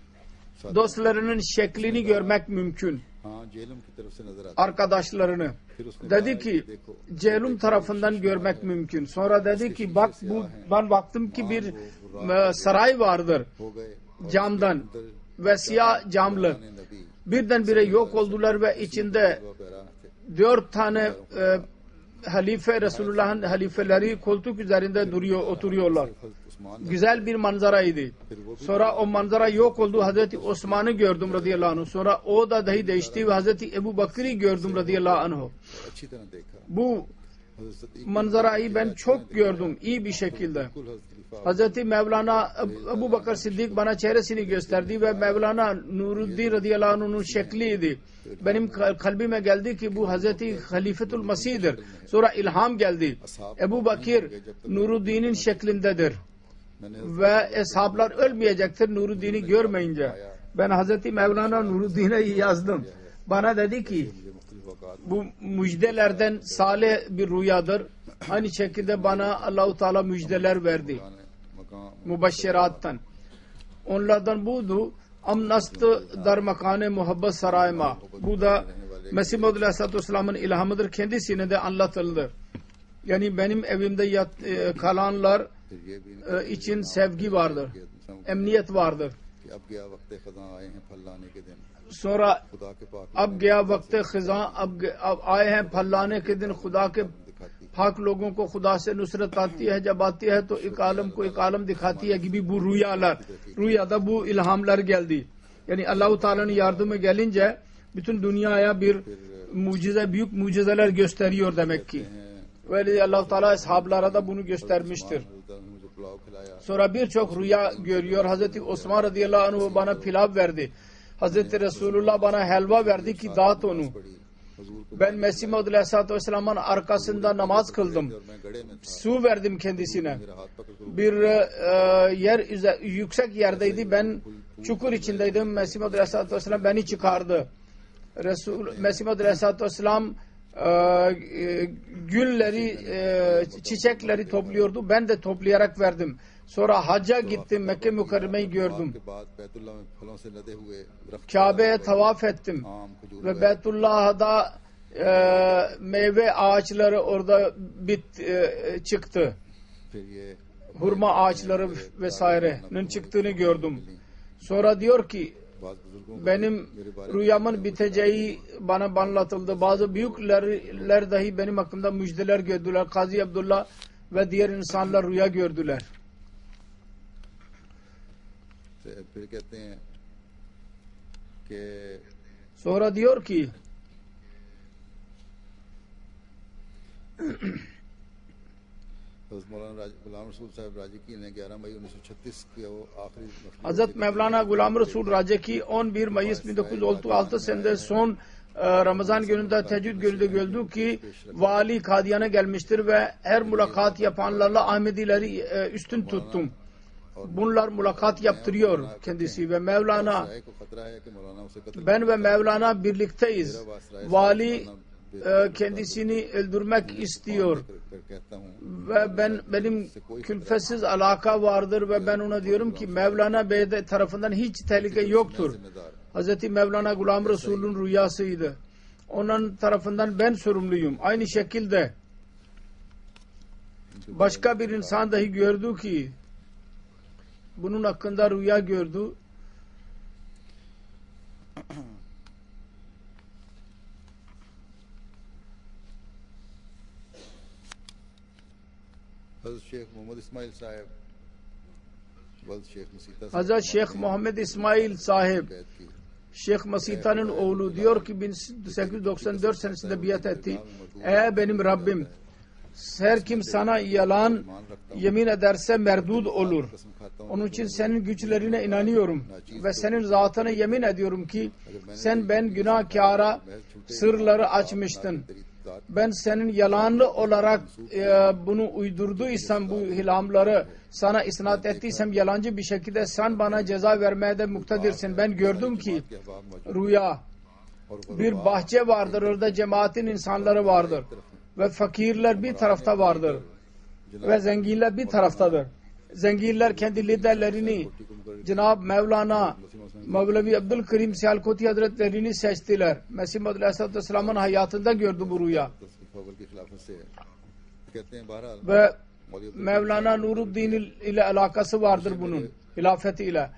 dostlarının şeklini görmek mümkün. हाँ जेलम की तरफ से नजर आती Arkadaşlarını. फिर उसने Dedi कहा, ki देखो Celum tarafından görmek mümkün. Sonra dedi ki bak bu ben baktım ki bir e, saray vardır हो गए camdan ve siyah camlı. ने नबी Birdenbire yok oldular ve içinde वो पैरा थे dört tane e, halife Resulullah'ın halifeleri koltuk üzerinde duruyor oturuyorlar. Usman Güzel bir manzaraydı. Sonra o manzara yok oldu. Hazreti Osman'ı gördüm radıyallahu anh. Sonra o da dahi değişti ve Hazreti Ebu Bakır'ı gördüm radıyallahu anh. अच्छी तरह देखा Bu हजरत Sadiq manzarayı ben çok gördüm iyi bir şekilde. कुल हजरत खलीफा Hazreti Mevlana Ebu Bakır Siddik bana çehresini gösterdi ve Mevlana Nuruddin radıyallahu anh'ın şekliydi. Benim kalbime geldi ki bu Hazreti Halifetul Masih'dir. Sonra ilham geldi. Ebu Bakır Nuruddin'in şeklindedir. मैंने Ve eshablar ölmeyecektir Nuruddin'i görmeyince. Ben Hazreti Mevlana Nuruddin'e yazdım. Bana dedi ki मुझे मुख्तलिफ औकात bu müjdelerden salih bir rüyadır. Aynı şekilde bana Allah-u Teala müjdeler verdi. ने मकाम Mübeşşerattan. Onlardan budu amnastı dar makane muhabbet sarayma. Bu da Mesih Maud Aleyhisselatü Vesselam'ın ilhamıdır. Kendisine de anlatıldı. Yani benim evimde yat, e, kalanlar फिर ये भी e, için sevgi vardır. कि Emniyet vardır. अब गया वक्त खजा आए हैं फल लाने के दिन Sonra खुदा के पाक अब गया वक्त खिजा अब अब आए हैं फलाने के दिन खुदा के दिखाती पाक लोगों को खुदा से नुसरत आती है जब आती है तो एक आलम को एक आलम दिखाती है gibi bu rüyalar. Rüyada bu ilhamlar geldi. Yani Allah-u Teala'nın yardımı gelince bütün dünyaya bir mucize, büyük mucizeler gösteriyor demek ki. Ve Allah-u Teala ashablara da bunu göstermiştir. मुझे पुलाव खिलाया Sonra birçok rüya görüyor. Hazreti Osman radıyallahu anh bana pilav verdi. Hazreti Resulullah bana helva verdi ki dağıt onu. पड़ी हुजूर को Ben Mesih Maud Aleyhisselatü Vesselam'ın arkasında namaz kıldım. और मैं गड़े में था Su verdim kendisine. मेरा हाथ पकड़ कर Bir e, yer üze- yüksek yerdeydi. Ben çukur içindeydim. Mesih Maud Aleyhisselatü Vesselam beni çıkardı. Resul Mesih Maud Aleyhisselatü Vesselam e, e, gülleri, e, çiçekleri topluyordu. Ben de toplayarak verdim. Sonra hacca gittim. Mekke Mükerreme'yi gördüm. Kabe'ye tavaf ettim. Ve Beytullah'da e, meyve ağaçları orada bit e, çıktı. Hurma ağaçları vesairenin çıktığını gördüm. Sonra diyor ki benim rüyamın biteceği bana anlatıldı. Bazı büyükler dahi benim hakkımda müjdeler gördüler. Kazi Abdullah ve diğer insanlar rüya gördüler. Sonra diyor ki Hazret Mevlana Gulam Resul Raceki on bir Mayıs bin dokuz yüz otuz altı senede son e, Ramazan gününde teheccüd gününde gördü ki vali Kadiyan'a gelmiştir ve her mülakat yapanlarla Ahmedileri e, üstün tuttum. Bunlar mülakat yaptırıyor kendisi ve Mevlana ben ve Mevlana birlikteyiz. Vali e, kendisini öldürmek istiyor ve ben benim külfetsiz alaka vardır ve ben ona diyorum ki Mevlana Bey tarafından hiç tehlike yoktur. Hazreti Mevlana Gulam Resul'ün rüyasıydı. Onun tarafından ben sorumluyum. Aynı şekilde başka bir insan dahi gördü ki bunun hakkında rüya gördü. Hazret Şeyh Muhammed İsmail sahip Şeyh Masita'nın oğlu diyor ki bin sekiz yüz doksan dört senesinde biat etti. Ey benim Rabbim, her kim sana yalan yemin ederse merdud olur. Onun için senin güçlerine inanıyorum ve senin zatına yemin ediyorum ki sen ben günahkara sırları açmıştın. Ben senin yalanlı olarak e, bunu uydurduysam, bu hilamları sana isnat ettiysem yalancı bir şekilde sen bana ceza vermeye de muktedirsin. Ben gördüm ki rüya bir bahçe vardır, orada cemaatin insanları vardır ve fakirler bir tarafta vardır ve zenginler bir taraftadır. Zenginler kendi liderlerini Cenab-ı Mevlana Mevlevi Abdülkerim Siyalkoti Hazretlerini seçtiler. Mesih Maud Aleyhisselatü Vesselam'ın hayatında gördü bu rüya. Ve Mevlana Nuruddin ile alakası vardır bunun. Hilafeti ile.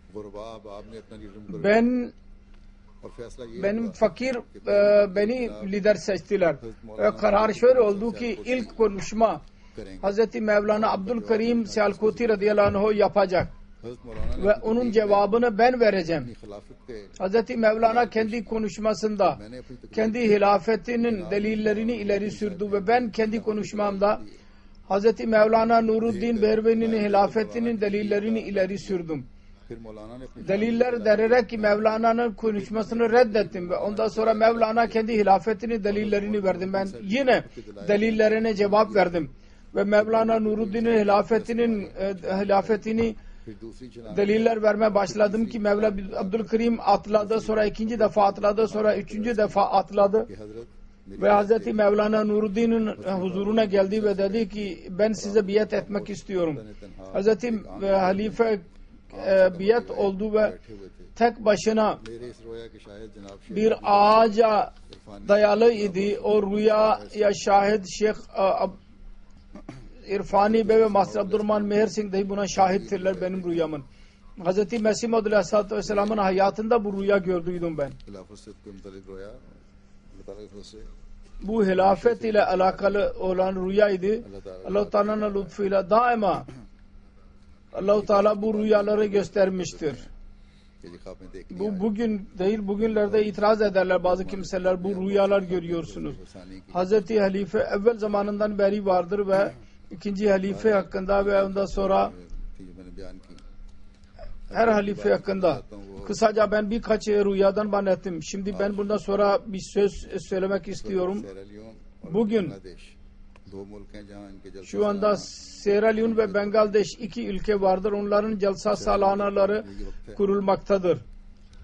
Ben benim fakir e, beni lider seçtiler. Ve karar şöyle oldu ki ilk konuşma Hazreti Mevlana Abdülkerim Siyalkoti radıyallahu anh yapacak. Ve onun cevabını ben vereceğim. Hazreti Mevlana kendi konuşmasında kendi hilafetinin delillerini ileri sürdü ve ben kendi konuşmamda Hazreti Mevlana Nuruddin Berveni'nin hilafetinin delillerini ileri sürdüm. Deliller dererek ki Mevlana'nın konuşmasını reddettim ve ondan sonra Mevlana kendi hilafetinin delillerini verdim. Ben yine delillerine cevap verdim ve Mevlana Nuruddin'in hilafetinin e, hilafetini deliller vermeye başladım ki Mevla Abdülkerim atladı, sonra ikinci defa atladı, sonra üçüncü defa atladı ve Hazreti Mevlana Nuruddin'in huzuruna geldi ve dedi ki ben size biat etmek istiyorum. Hazreti e, Halife e, biat oldu ve tek başına bir ağaca dayalı idi. O rüya ya şahit Şeyh İrfani Bey ve Master Abdurrahman Meher Singh dahi buna şahittirler benim rüyamın. Hazreti Mesih Maud Aleyhisselatü Vesselam'ın hayatında bu rüya gördüydüm ben. Bu hilafet ile alakalı olan rüyaydı. Allah-u Teala'nın lütfuyla daima Allah-u Teala bu rüyaları göstermiştir. Bu bugün değil, bugünlerde itiraz ederler bazı kimseler, bu rüyalar görüyorsunuz. Hazreti Halife evvel zamanından beri vardır ve ikinci halife hakkında ve ondan sonra her halife hakkında kısaca ben birkaç rüyadan bahsettim. Şimdi ben bundan sonra bir söz söylemek istiyorum. Bugün şu anda Sierra Leone ve Bangladeş iki ülke vardır. Onların celsa salanaları kurulmaktadır.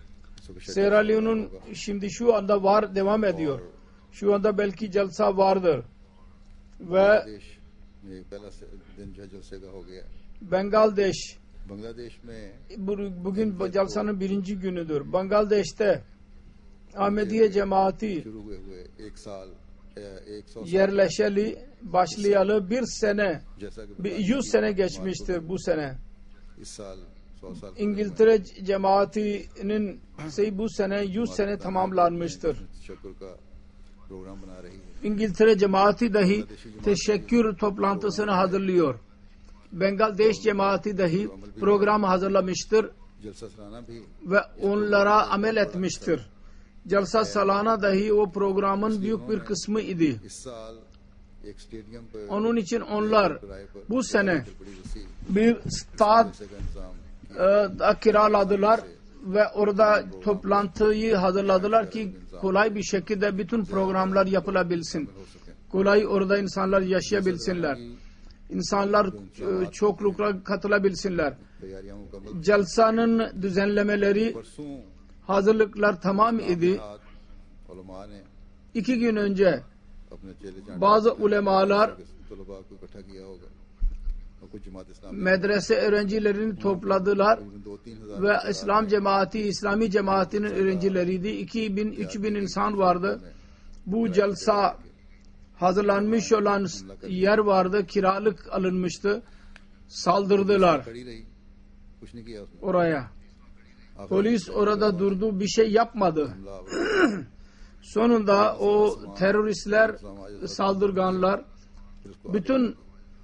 Sierra Leone'un şimdi şu anda var, devam ediyor. Şu anda belki celsa vardır. Ve Bangladesh में पहला से- दिन जो है जलसे का हो गया। Bangladeş बांग्लादेश में bu- bugün bu celsanın birinci günüdür. Bangladeş'te Ahmediye cemaati शुरू हुए हुए एक साल या एक सौ साल yerleşeli başlayalı bir sene, जैसा कि bir yüz sene geçmiştir bu sene. इस साल सौ साल İngiltere cemaatinin şey bu sene yüz sene tamamlanmıştır. तशक्कुर का प्रोग्राम बना रही है। İngiltere cemaati dahi teşekkür toplantısını hazırlıyor. Bangladeş cemaati dahi program hazırlamıştır जलसा सलाना भी ve onlara amel etmiştir. Jalsa Salana dahi o programın büyük bir kısmı idi. इस साल एक स्टेडियम पर Onun için onlar किराए पर bu sene बड़ी वसी bir stad जलसे का इंतजाम e, da kiraladılar ve orada toplantıyı hazırladılar ki kolay bir şekilde bütün programlar yapılabilsin. हो सके। Kolay orada insanlar yaşayabilsinler. İnsanlar e, çoklukla katılabilsinler. तैयारियां मुकम्मल। Celsanın düzenlemeleri, परसों hazırlıklar tamam idi. रात उलमा ने İki gün önce अपने चेले जान bazı ulemalar तलबा को इकट्ठा किया होगा और कुछ जमात इस्लामी medrese öğrencilerini topladılar दो तीन हजार ve İslam cemaati, İslami cemaatinin öğrencileriydi. iki bin, üç bin insan vardı. Bu celsa hazırlanmış olan yer vardı, kiralık alınmıştı. Saldırdılar खड़ी रही, कुछ नहीं किया उसने। oraya. आखिर Polis orada durdu, bir şey yapmadı. हमला Sonunda o teröristler, saldırganlar फिर उसको bütün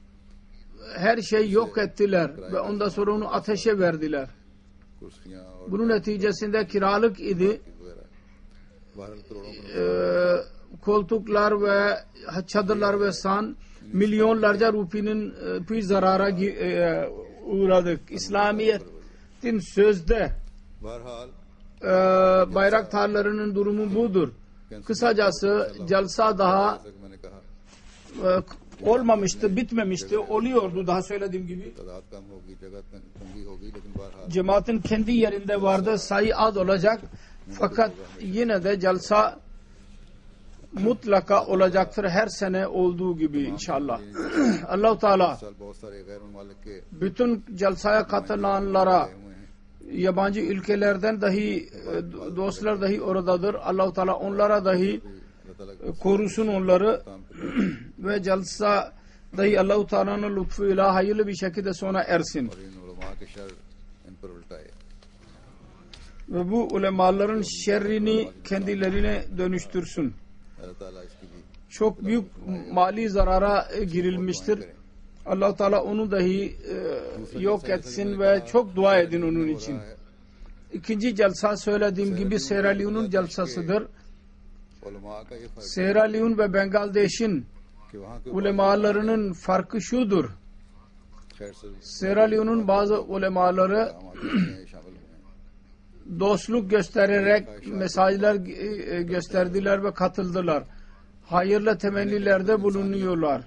her şey yok ettiler ve ondan sonra onu ateşe verdiler. कुर्सियां और Bunun neticesinde kiralık idi. वगैरह बारह करोड़ों Ee, koltuklar ve çadırlar ve san milyonlarca rupinin e, bir zarara gi- e, uğradık. İslamiyet'in sözde बहरहाल e, bayraktarlarının durumu budur. Kısacası celsa daha जैसा कि मैंने कहा e, olmamıştı, bitmemişti. Oluyordu daha söylediğim gibi. तादाद कम होगी, जगह तंग- तंगी होगी, लेकिन बहरहाल Cemaatin kendi yerinde vardı, sayı az olacak. Fakat yine de celsa mutlaka olacaktır her sene olduğu gibi inşallah. Allah-u Teala इस साल बहुत सारे गैर मुमालिक के bütün celsaya katılanlara आए हुए हैं। yabancı ülkelerden dahi e, dostlar dahi oradadır. Allah-u Teala onlara dahi अल्लाह ताला के korusun onları काम ve celsa dahi Allah-u Teala'nın lütfuyla hayırlı bir şekilde sona ersin. और इन उलमा के शर इन पर उल्टाए। Ve bu ulemaların şerrini kendilerine dönüştürsün. अल्लाह ताला इसकी भी Çok büyük mali zarara e, girilmiştir. Allah-u Teala onu dahi e, yok etsin ve çok dua edin onun için. İkinci celsa söylediğim gibi Sierra Leone'un celsasıdır. उलमा का ये फर्क Sierra Leone ve Bangladeş'in कि वहाँ के ulemalarının farkı şudur. खैर से Sierra Leone'un bazı ulemaları हमारे में शामिल हुए हैं। dostluk göstererek mesajlar e, gösterdiler ve katıldılar. Hayırlı temennilerde bulunuyorlar.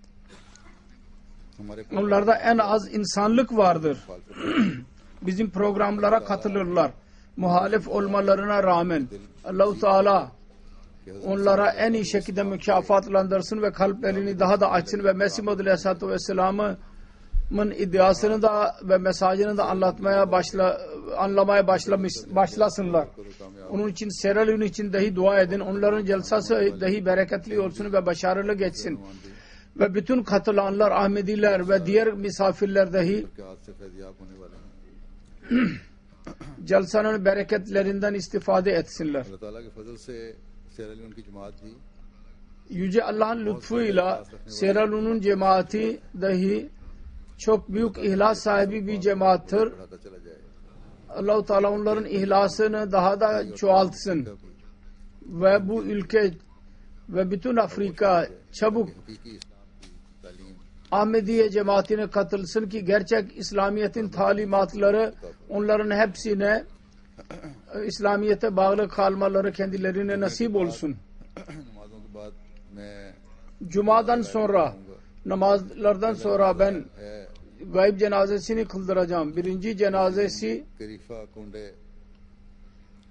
हमारे Onlarda en az insanlık vardır. Bizim programlara katılırlar. Muhalif olmalarına rağmen Allah-u Teala onlara en iyi şekilde mükafatlandırsın ve kalplerini daha da açsın ve Mesih Muhammed Aleyhisselatü Vesselam'ın iddiasını da ve mesajını da anlatmaya başla, anlamaya başlamış, başlasınlar. Onun için Sierra Leone için dahi dua edin. Onların celsası dahi bereketli olsun ve başarılı geçsin. Ve bütün katılanlar, Ahmediler ve diğer misafirler dahi के हाथ से फैजियाब होने वाले हैं। celsanın bereketlerinden istifade etsinler. अल्लाह ताला के फजल से सियरा लियोन की जमात भी Yüce Allah'ın lütfuyla Sierra Leone'un cemaati dahi çok büyük ihlas sahibi bir cemaattir. बढ़ाता चला जाए। Allah-u Teala onların ihlasını daha da çoğaltsın. Ve bu ülke ve bütün Afrika çabuk हकीकी इस्लाम की तालीम Ahmediye cemaatine katılsın ki gerçek İslamiyet'in talimatları onların hepsine e, İslamiyet'e bağlı kalmaları kendilerine nasip olsun. नमाजों के बाद मैं Cuma'dan sonra namazlardan sonra ben है gayb cenazesini kıldıracağım. Birinci cenazesi करीफा Kunde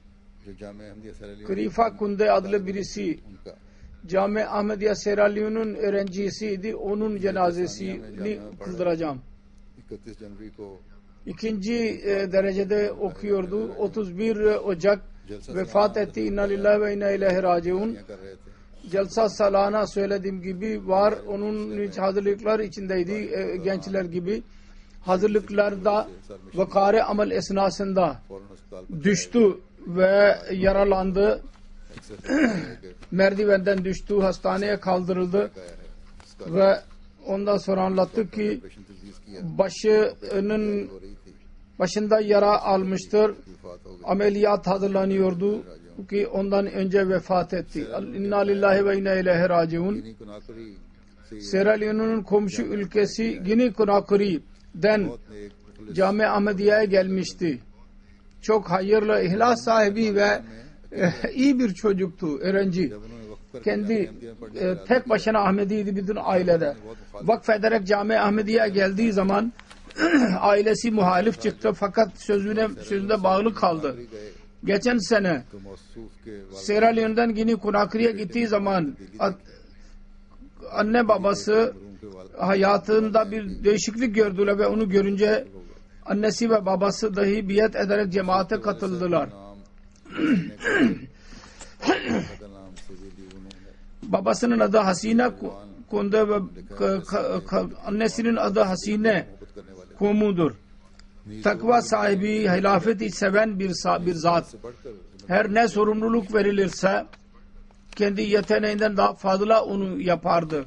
जो जामे अहमदिया Sierra Leone Krifa Kunde adlı birisi उनका Cami Ahmediye Sierra Leone'un öğrencisiydi. Onun cenazesini kıldıracağım. इकतीस जनवरी को İkinci e, derecede okuyordu. otuz bir Ocak vefat etti. İnna lillahi ve inna ileyhi raciun. कर रहे थे Celsa salana söylediğim gibi var. Onun iç hazırlıklar içindeydi. E, gençler gibi. Hazırlıklarda vakare amel esnasında फौरन अस्पताल पर düştü ve yaralandı. Exercise Merdivenden düştü. Hastaneye kaldırıldı. गया है इसका Ve ondan sonra anlattı ki operation तजवीज़ किया başının हो रही थी başında yara almıştır. वफात हो गई Ameliyat hazırlanıyordu ki ondan önce vefat etti. İnna lillahi ve inna ileyhi raciun. गिनी कोनाकरी से Sierra Leone'un komşu ülkesi Guinea Conakry'den मौत ने एक मुखलिस Cami Ahmediye'ye gelmişti. Çok hayırlı, ihlas sahibi ve e, iyi bir çocuktu, öğrenci. जब उन्होंने वक्फ करके Kendi अहमदिया पढ़ने e, tek başına Ahmediydi bütün ailede. Vakfederek Cami Ahmediye'ye geldiği zaman ailesi muhalif çıktı fakat sözüne sözünde bağlı kaldı. गए Geçen sene तो मौसूफ के वालिद Sierra Leone'den Guinea Conakry'ye gittiği zaman at- anne babası मरहूम के वालिद hayatında bir değişiklik gördüler ve onu görünce annesi ve babası dahi biat ederek cemaate katıldılar. नाम का नाम से भी ली उन्होंने Babasının adı Hasine Kunde ve k- k- k- annesinin adı Hasine मोहब्बत करने वाले Kumu'dur. Takva sahibi, hilafeti seven bir, sa- bir zat. से बढ़कर Her ne sorumluluk verilirse kendi yeteneğinden daha fazla onu yapardı.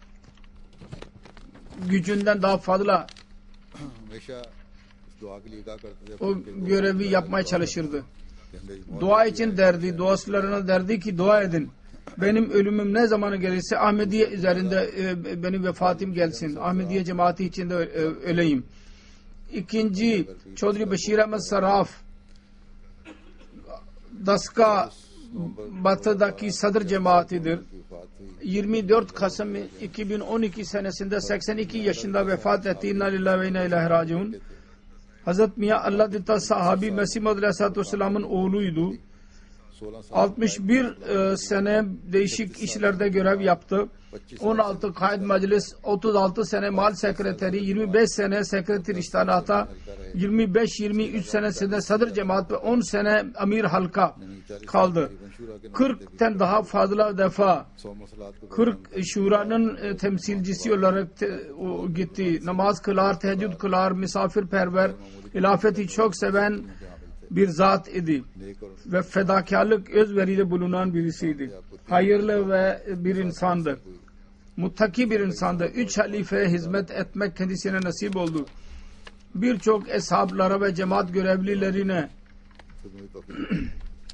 Gücünden daha fazla हमेशा इस दुआ के लिए कहा करते थे o görevi yapmaya çalışırdı. कि हमने Dua için derdi, duaslarına derdi ki dua edin. Benim ölümüm ne zamanı gelirse Ahmediye üzerinde e, benim vefatım gelsin. Ahmediye cemaati içinde e, öleyim. İkinci Çodri Beşir Ahmet Sarraf Daska batıdaki Sadr cemaatidir. की वफात हुई yirmi dört Kasım iki bin on iki senesinde seksen iki yaşında vefat etti. İnna lillahi ve inna ileyhi raciun. Hazret Miya Allah Ditta sahabi Mesih Maud Aleyhisselatü Vesselam'ın oğluydu. सोलह साल altmış bir e, sene değişik işlerde görev yaptı. on altı Kaid Meclis, otuz altı sene Mal Sekreteri, yirmi beş sene Sekreter İştihanata, yirmi beş yirmi üç senesinde Sadr Cemaat ve on sene Amir Halka kaldı. kırktan daha fazla defa सौ मसलात को kırk şuranın e, temsilcisi olarak te, o, gitti. Namaz kılar, teheccüd kılar, misafirperver, hilafeti çok seven bir zat idi. नेक और Ve fedakarlık özveride bulunan birisiydi. Hayırlı ve bir insandı. Muttaki bir insandı. Üç halifeye hizmet etmek kendisine nasip oldu. Birçok eshablara ve cemaat görevlilerine खिदमत तौफीक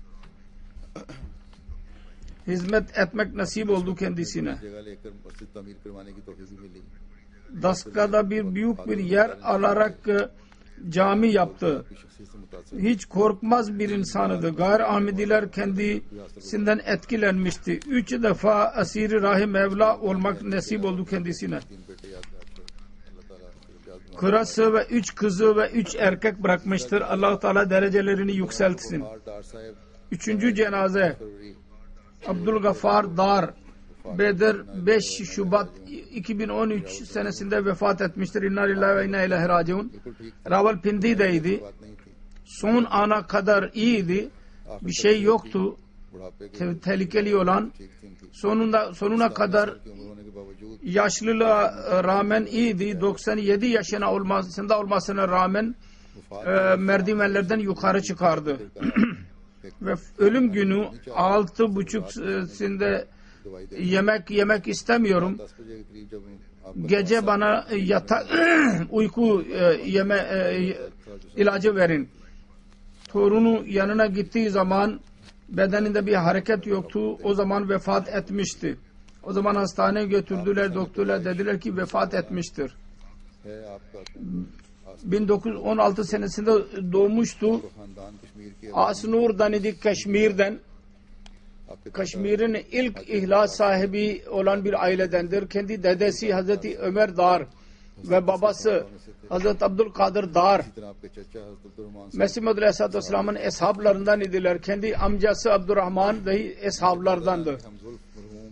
hizmet etmek nasip oldu kendisine. जगह लेकर मस्जिद तमीर करवाने की तौफीक भी मिली Daska'da bir büyük bir yer alarak e, cami yaptı. की शख्सियत से मुतासर Hiç korkmaz bir insanıydı. Gayr Ahmediler kendisinden etkilenmişti. Üç defa asiri Rahim Mevla olmak nasip oldu kendisine. तीन बेटे याद रखो अल्लाह ताला याद Kırası ve üç kızı ve üç erkek bırakmıştır. Allah Teala derecelerini yükseltsin. और डार साहब Üçüncü cenaze February Abdülgafar Dar Bedir beş Şubat iki bin on üç senesinde vefat etmiştir. İnna lillahi ve inna ileyhi raciun. बिल्कुल ठीक Rawalpindi'deydi. बात नहीं थी Son ana kadar iyiydi. Bir şey yoktu. बुढ़ापे के Te- tehlikeli olan. ठीक थी उनकी Sonunda sonuna kadar की उम्र होने के बावजूद yaşlılığa rağmen iyiydi. doksan yedi yaşına olmasında olmasına rağmen वफात e, merdivenlerden yukarı çıkardı. Ve ölüm günü altı buçuk sinde दवाई दे yemek yemek istemiyorum. दस बजे के करीब जब आपका Gece bana yatak uyku e, yeme e, ilacı verin. Torunu yanına gittiği zaman bedeninde bir hareket yoktu. O zaman vefat etmişti. O zaman hastaneye götürdüler. Doktorlar dediler ki vefat etmiştir. है आपका bin dokuz yüz on altı senesinde doğmuştu. खानदान कश्मीर के Asnur'dan idi, Kaşmir'den. आपके Kaşmir'in ilk ihlas sahibi olan bir ailedendir. Kendi dedesi Hazreti Ömer Dar ve babası Hazreti Abdülkadir Dar इसी तरह आपके चचा हज़रत अब्दुर्रहमान साहब Mesih Maud Aleyhisselatü Vesselam'ın eshablarından idiler. Kendi amcası Abdurrahman dahi eshablardandı. हमजुल्फ मरहूम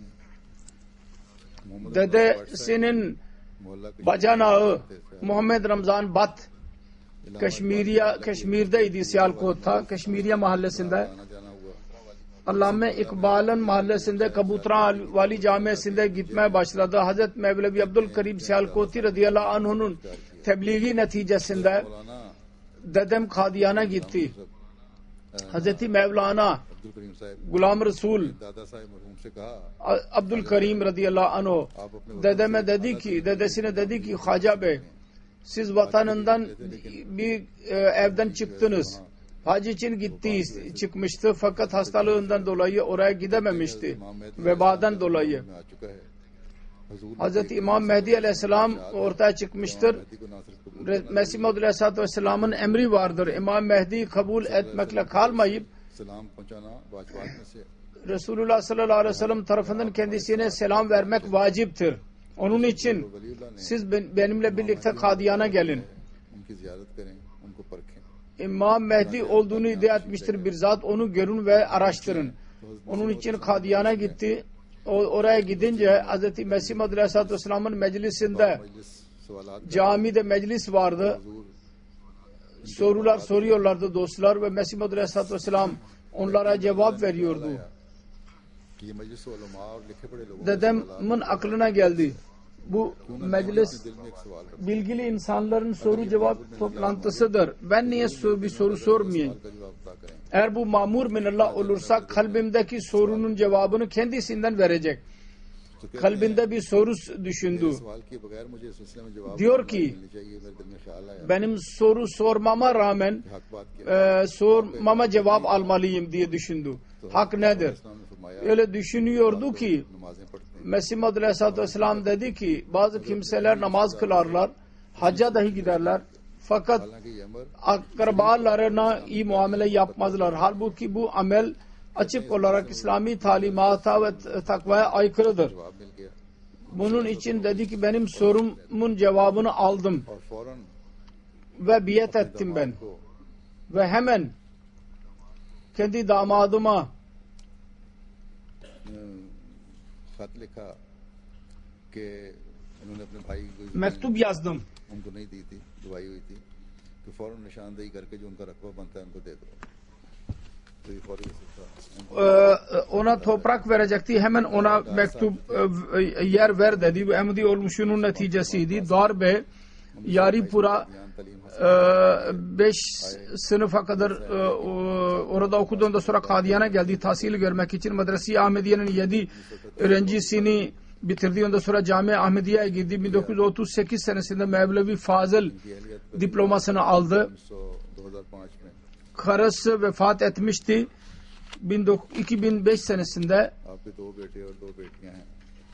मोहम्मद Dedesinin मोहल्ला के bacanağı Muhammed Ramzan Bat Keşmiriye, Keşmir'deydi, Siyalkot'ta, Keşmiriye mahallesinde. आना जाना हुआ Allame İkbal'ın mahallesinde Kabutra Vali Camii'sinde gitmeye başladı. Hazreti Mevlevi Abdülkerim Siyalkoti radıyallahu anh'unun tebliği neticesinde मौलाना dedem Kadiyan'a gitti. Hazreti Mevlana Abdul करीम साहब Gulam Resul Dada साहब मरहूम से कहा Abdülkerim radıyallahu anh आप अपने dedeme dedi ki, dedesine dedi ki, Haca Bey, siz vatanından bir e, evden çıktınız. Hac için gitti, çıkmıştı fakat hastalığından dolayı oraya gidememişti. Vebadan dolayı. में आ चुका है हुजूर Hazreti İmam Mehdi Aleyhisselam ortaya çıkmıştır. Mahdi को ना सिर्फ कबूल Mesih Maud Aleyhisselatü Vesselam'ın emri vardır. İmam Mehdi kabul etmekle kalmayıp सलाम पहुंचाना वाजबात में से Resulullah sallallahu aleyhi ve sellem tarafından kendisine selam vermek vaciptir. Onun için Waliullah ने siz ben- benimle birlikte Kadiyan'a gelin. उनकी जियारत करें उनको परखें İmam Mehdi olduğunu iddia etmiştir bir zat. Onu görün ve araştırın. Onun için Kadiyan'a gitti. O, oraya gidince Hz. Mesih Maud Aleyhisselatü Vesselam'ın meclisinde मजलिस सवालात camide meclis vardı. हुजूर Sorular soruyorlardı dostlar ve Mesih Maud Aleyhisselatü Vesselam onlara cevap veriyordu. कि ये मजलिस उलमा और लिखे पढ़े लोगों Dedemin aklına geldi. Bu meclis के दिल में एक सवाल रखा bilgili insanların soru cevap toplantısıdır. Ben niye sor, bir soru sormayayım? का जवाब अदा करें Eğer bu mamur minallah olursa kalbimdeki sorunun cevabını kendisinden verecek. Kalbinde bir soru düşündü. सवाल किए बगैर मुझे इस सिलसिले में जवाब Diyor ki मिलनी चाहिए मेरे दिल में ख्याल आया benim soru sormama rağmen हक बात किया e, sormama cevap almalıyım diye düşündü. Hak nedir? इस्लाम ने फरमाया Öyle düşünüyordu ki नमाजें पढ़ते हैं Mesih Maud Aleyhisselatü Vesselam dedi ki bazı kimseler namaz kılarlar, hacca dahi giderler. Fakat हालांकि ये अमर akrabalarına iyi muamele yapmazlar. Halbuki bu amel açık olarak İslami talimata ve takvaya aykırıdır. जवाब मिल गया Bunun için dedi ki benim sorumun cevabını aldım और फौरन ve biat ettim ben. को Ve hemen kendi damadıma खत लिखा कि उन्होंने अपने भाई को mektup yazdım. उनको नहीं दी थी दुआई हुई थी कि फौरन निशानदेही करके जो उनका रकबा बनता है उनको दे दो तो ये फौरी था Ee, ona toprak verecekti. Hemen ona mektup e, yer ver dedi. Bu emdi olmuşunun neticesiydi. Darbe Yaripura beş sınıfa kadar e, orada okuduğunda sonra Kadiyan'a geldi tahsil görmek için. Medrese-i Ahmediye'nin yedi öğrencisini bitirdi. Ondan sonra Cami-i Ahmediye'ye girdi. bin dokuz yüz otuz sekiz senesinde Mevlevi Fazıl diplomasını aldı. दो हज़ार पाँच में Karısı vefat etmişti. iki bin beş senesinde आपके दो बेटे और दो बेटियां हैं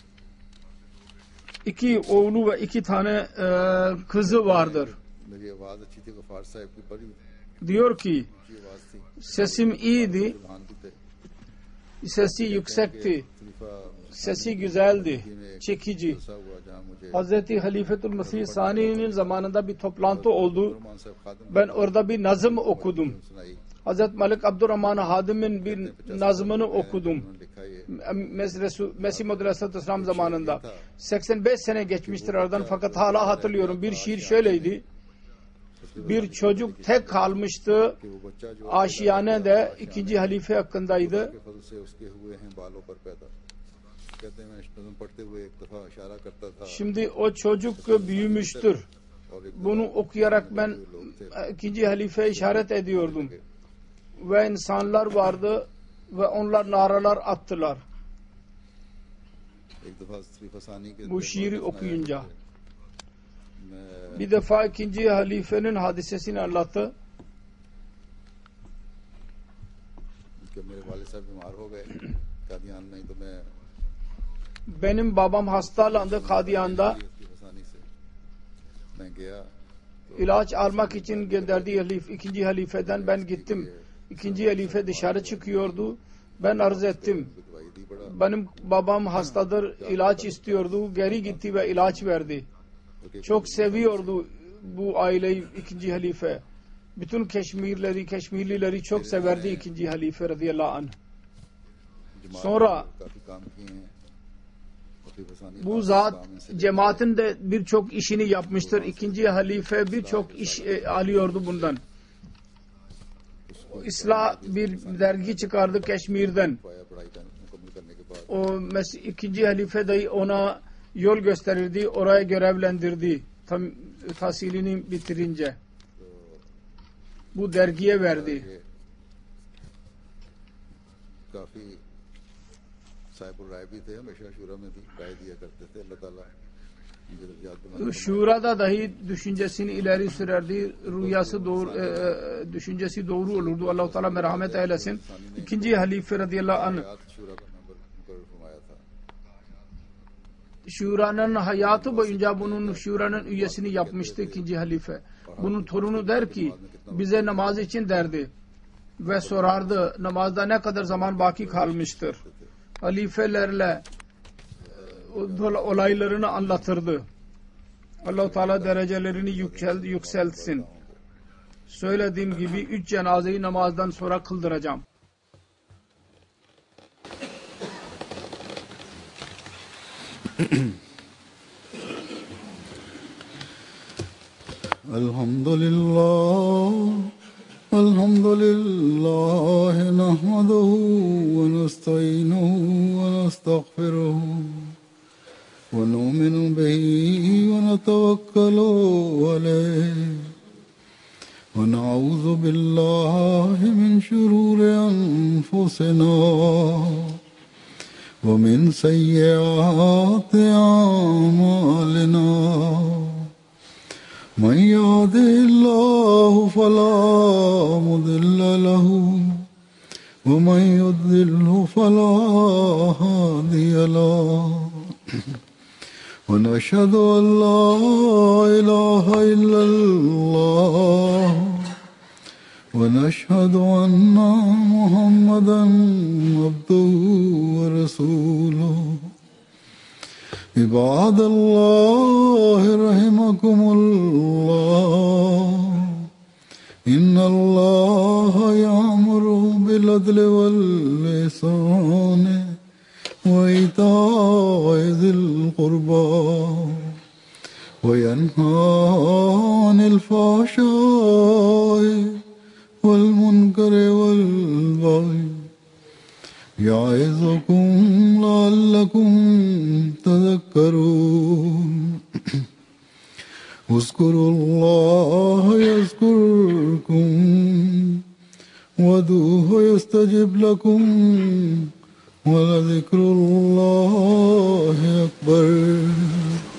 iki oğlu ve iki tane e, kızı vardır. मेरी आवाज अच्छी थी गफार साहब की बड़ी Diyor ki अच्छी आवाज थी sesim iyiydi, प्रधान भी थे sesi yüksekti, खलीफा sesi güzeldi, çekici. ऐसा हुआ जहाँ मुझे Hazreti Halifetül Mesih Sani'nin zamanında bir toplantı oldu. Rahman साहब खादिम Ben orada bir nazım okudum. सुनाई Hazreti Malik Abdurrahman Hadim'in bir nazmını okudum. उन्होंने लिखा ये Mes- Mesih Maud Aleyhisselatü Vesselam zamanında. seksen beş sene geçmiştir aradan fakat hala hatırlıyorum. Bir şiir şöyleydi. Bir çocuk tek kalmıştı. कि वो बच्चा जो Aşiyane de ikinci halife hakkındaydı. के फजल से उसके हुए हैं बालों पर पैदा कहते हैं मैं नज़म पढ़ते हुए एक दफा इशारा करता था Şimdi o çocuk büyümüştür. और एक Bunu okuyarak ben ikinci halife işaret ediyordum. Ve insanlar vardı ve onlar naralar attılar. एक दफा खलीफा सानी के Bu şiiri okuyunca. मैं Bir defa ikinci halifenin hadisesini anlattı. कि मेरे वाले साहब बीमार हो गए कादियान में तो मैं Benim babam hastalandı Kadiyan'da. खलीफा सानी से मैं गया İlaç almak için gönderdiği halif, ikinci halifeden ben gittim. İkinci halife dışarı çıkıyordu. Ben arz ettim. दवाई दी बड़ा Benim babam hastadır, ilaç istiyordu. Geri gitti ve ilaç verdi. çok seviyordu bu aileyi ikinci halife. Bütün Keşmirleri, Keşmirlileri çok severdi ikinci halife radıyallahu anh. Sonra bu zat cemaatin de birçok işini yapmıştır. İkinci halife birçok iş e, alıyordu bundan. İslah bir dergi çıkardı Keşmir'den. O mes- ikinci halife de ona yol gösterirdi, oraya görevlendirdi. Tam tahsilini bitirince bu dergiye verdi. काफी साहिबुर राय भी थे, हमेशा शूरा में भी राय दिया करते थे। अल्लाह ताला Şurada dahi düşüncesini ileri sürerdi. Rüyası doğru, e, düşüncesi doğru olurdu. Allah-u Teala merhamet eylesin. İkinci halife radıyallahu anh Şura'nın hayatı boyunca bunun Şura'nın üyesini yapmıştı ikinci halife. Bunun torunu der ki bize namaz için derdi ve sorardı namazda ne kadar zaman baki kalmıştır. Halifelerle olaylarını anlatırdı. Allah-u Teala derecelerini yüksel, yükseltsin. Söylediğim gibi üç cenazeyi namazdan sonra kıldıracağım. Elhamdülillah Elhamdülillah nahmaduhu ve nesta'inuhu ve nestağfiruhu ve nu'minu bihi ve netevekkalu aleyhi ve na'udzu billahi min şururi enfusina ve min seyyiati a'malina. من يهده الله فلا مضل له ومن يضلله فلا هادي له ونشهد أن لا إله إلا الله ونشهد أن محمدا عبده ورسوله. عباد الله رحمكم الله إن الله يأمر بالعدل والإحسان وإيتاء ذي القربى وينهى عن الفحشاء والمنكر والبغي يعظكم لعلكم تذكرون. اذكروا الله يذكركم وادعوه يستجب لكم ولذكر الله أكبر.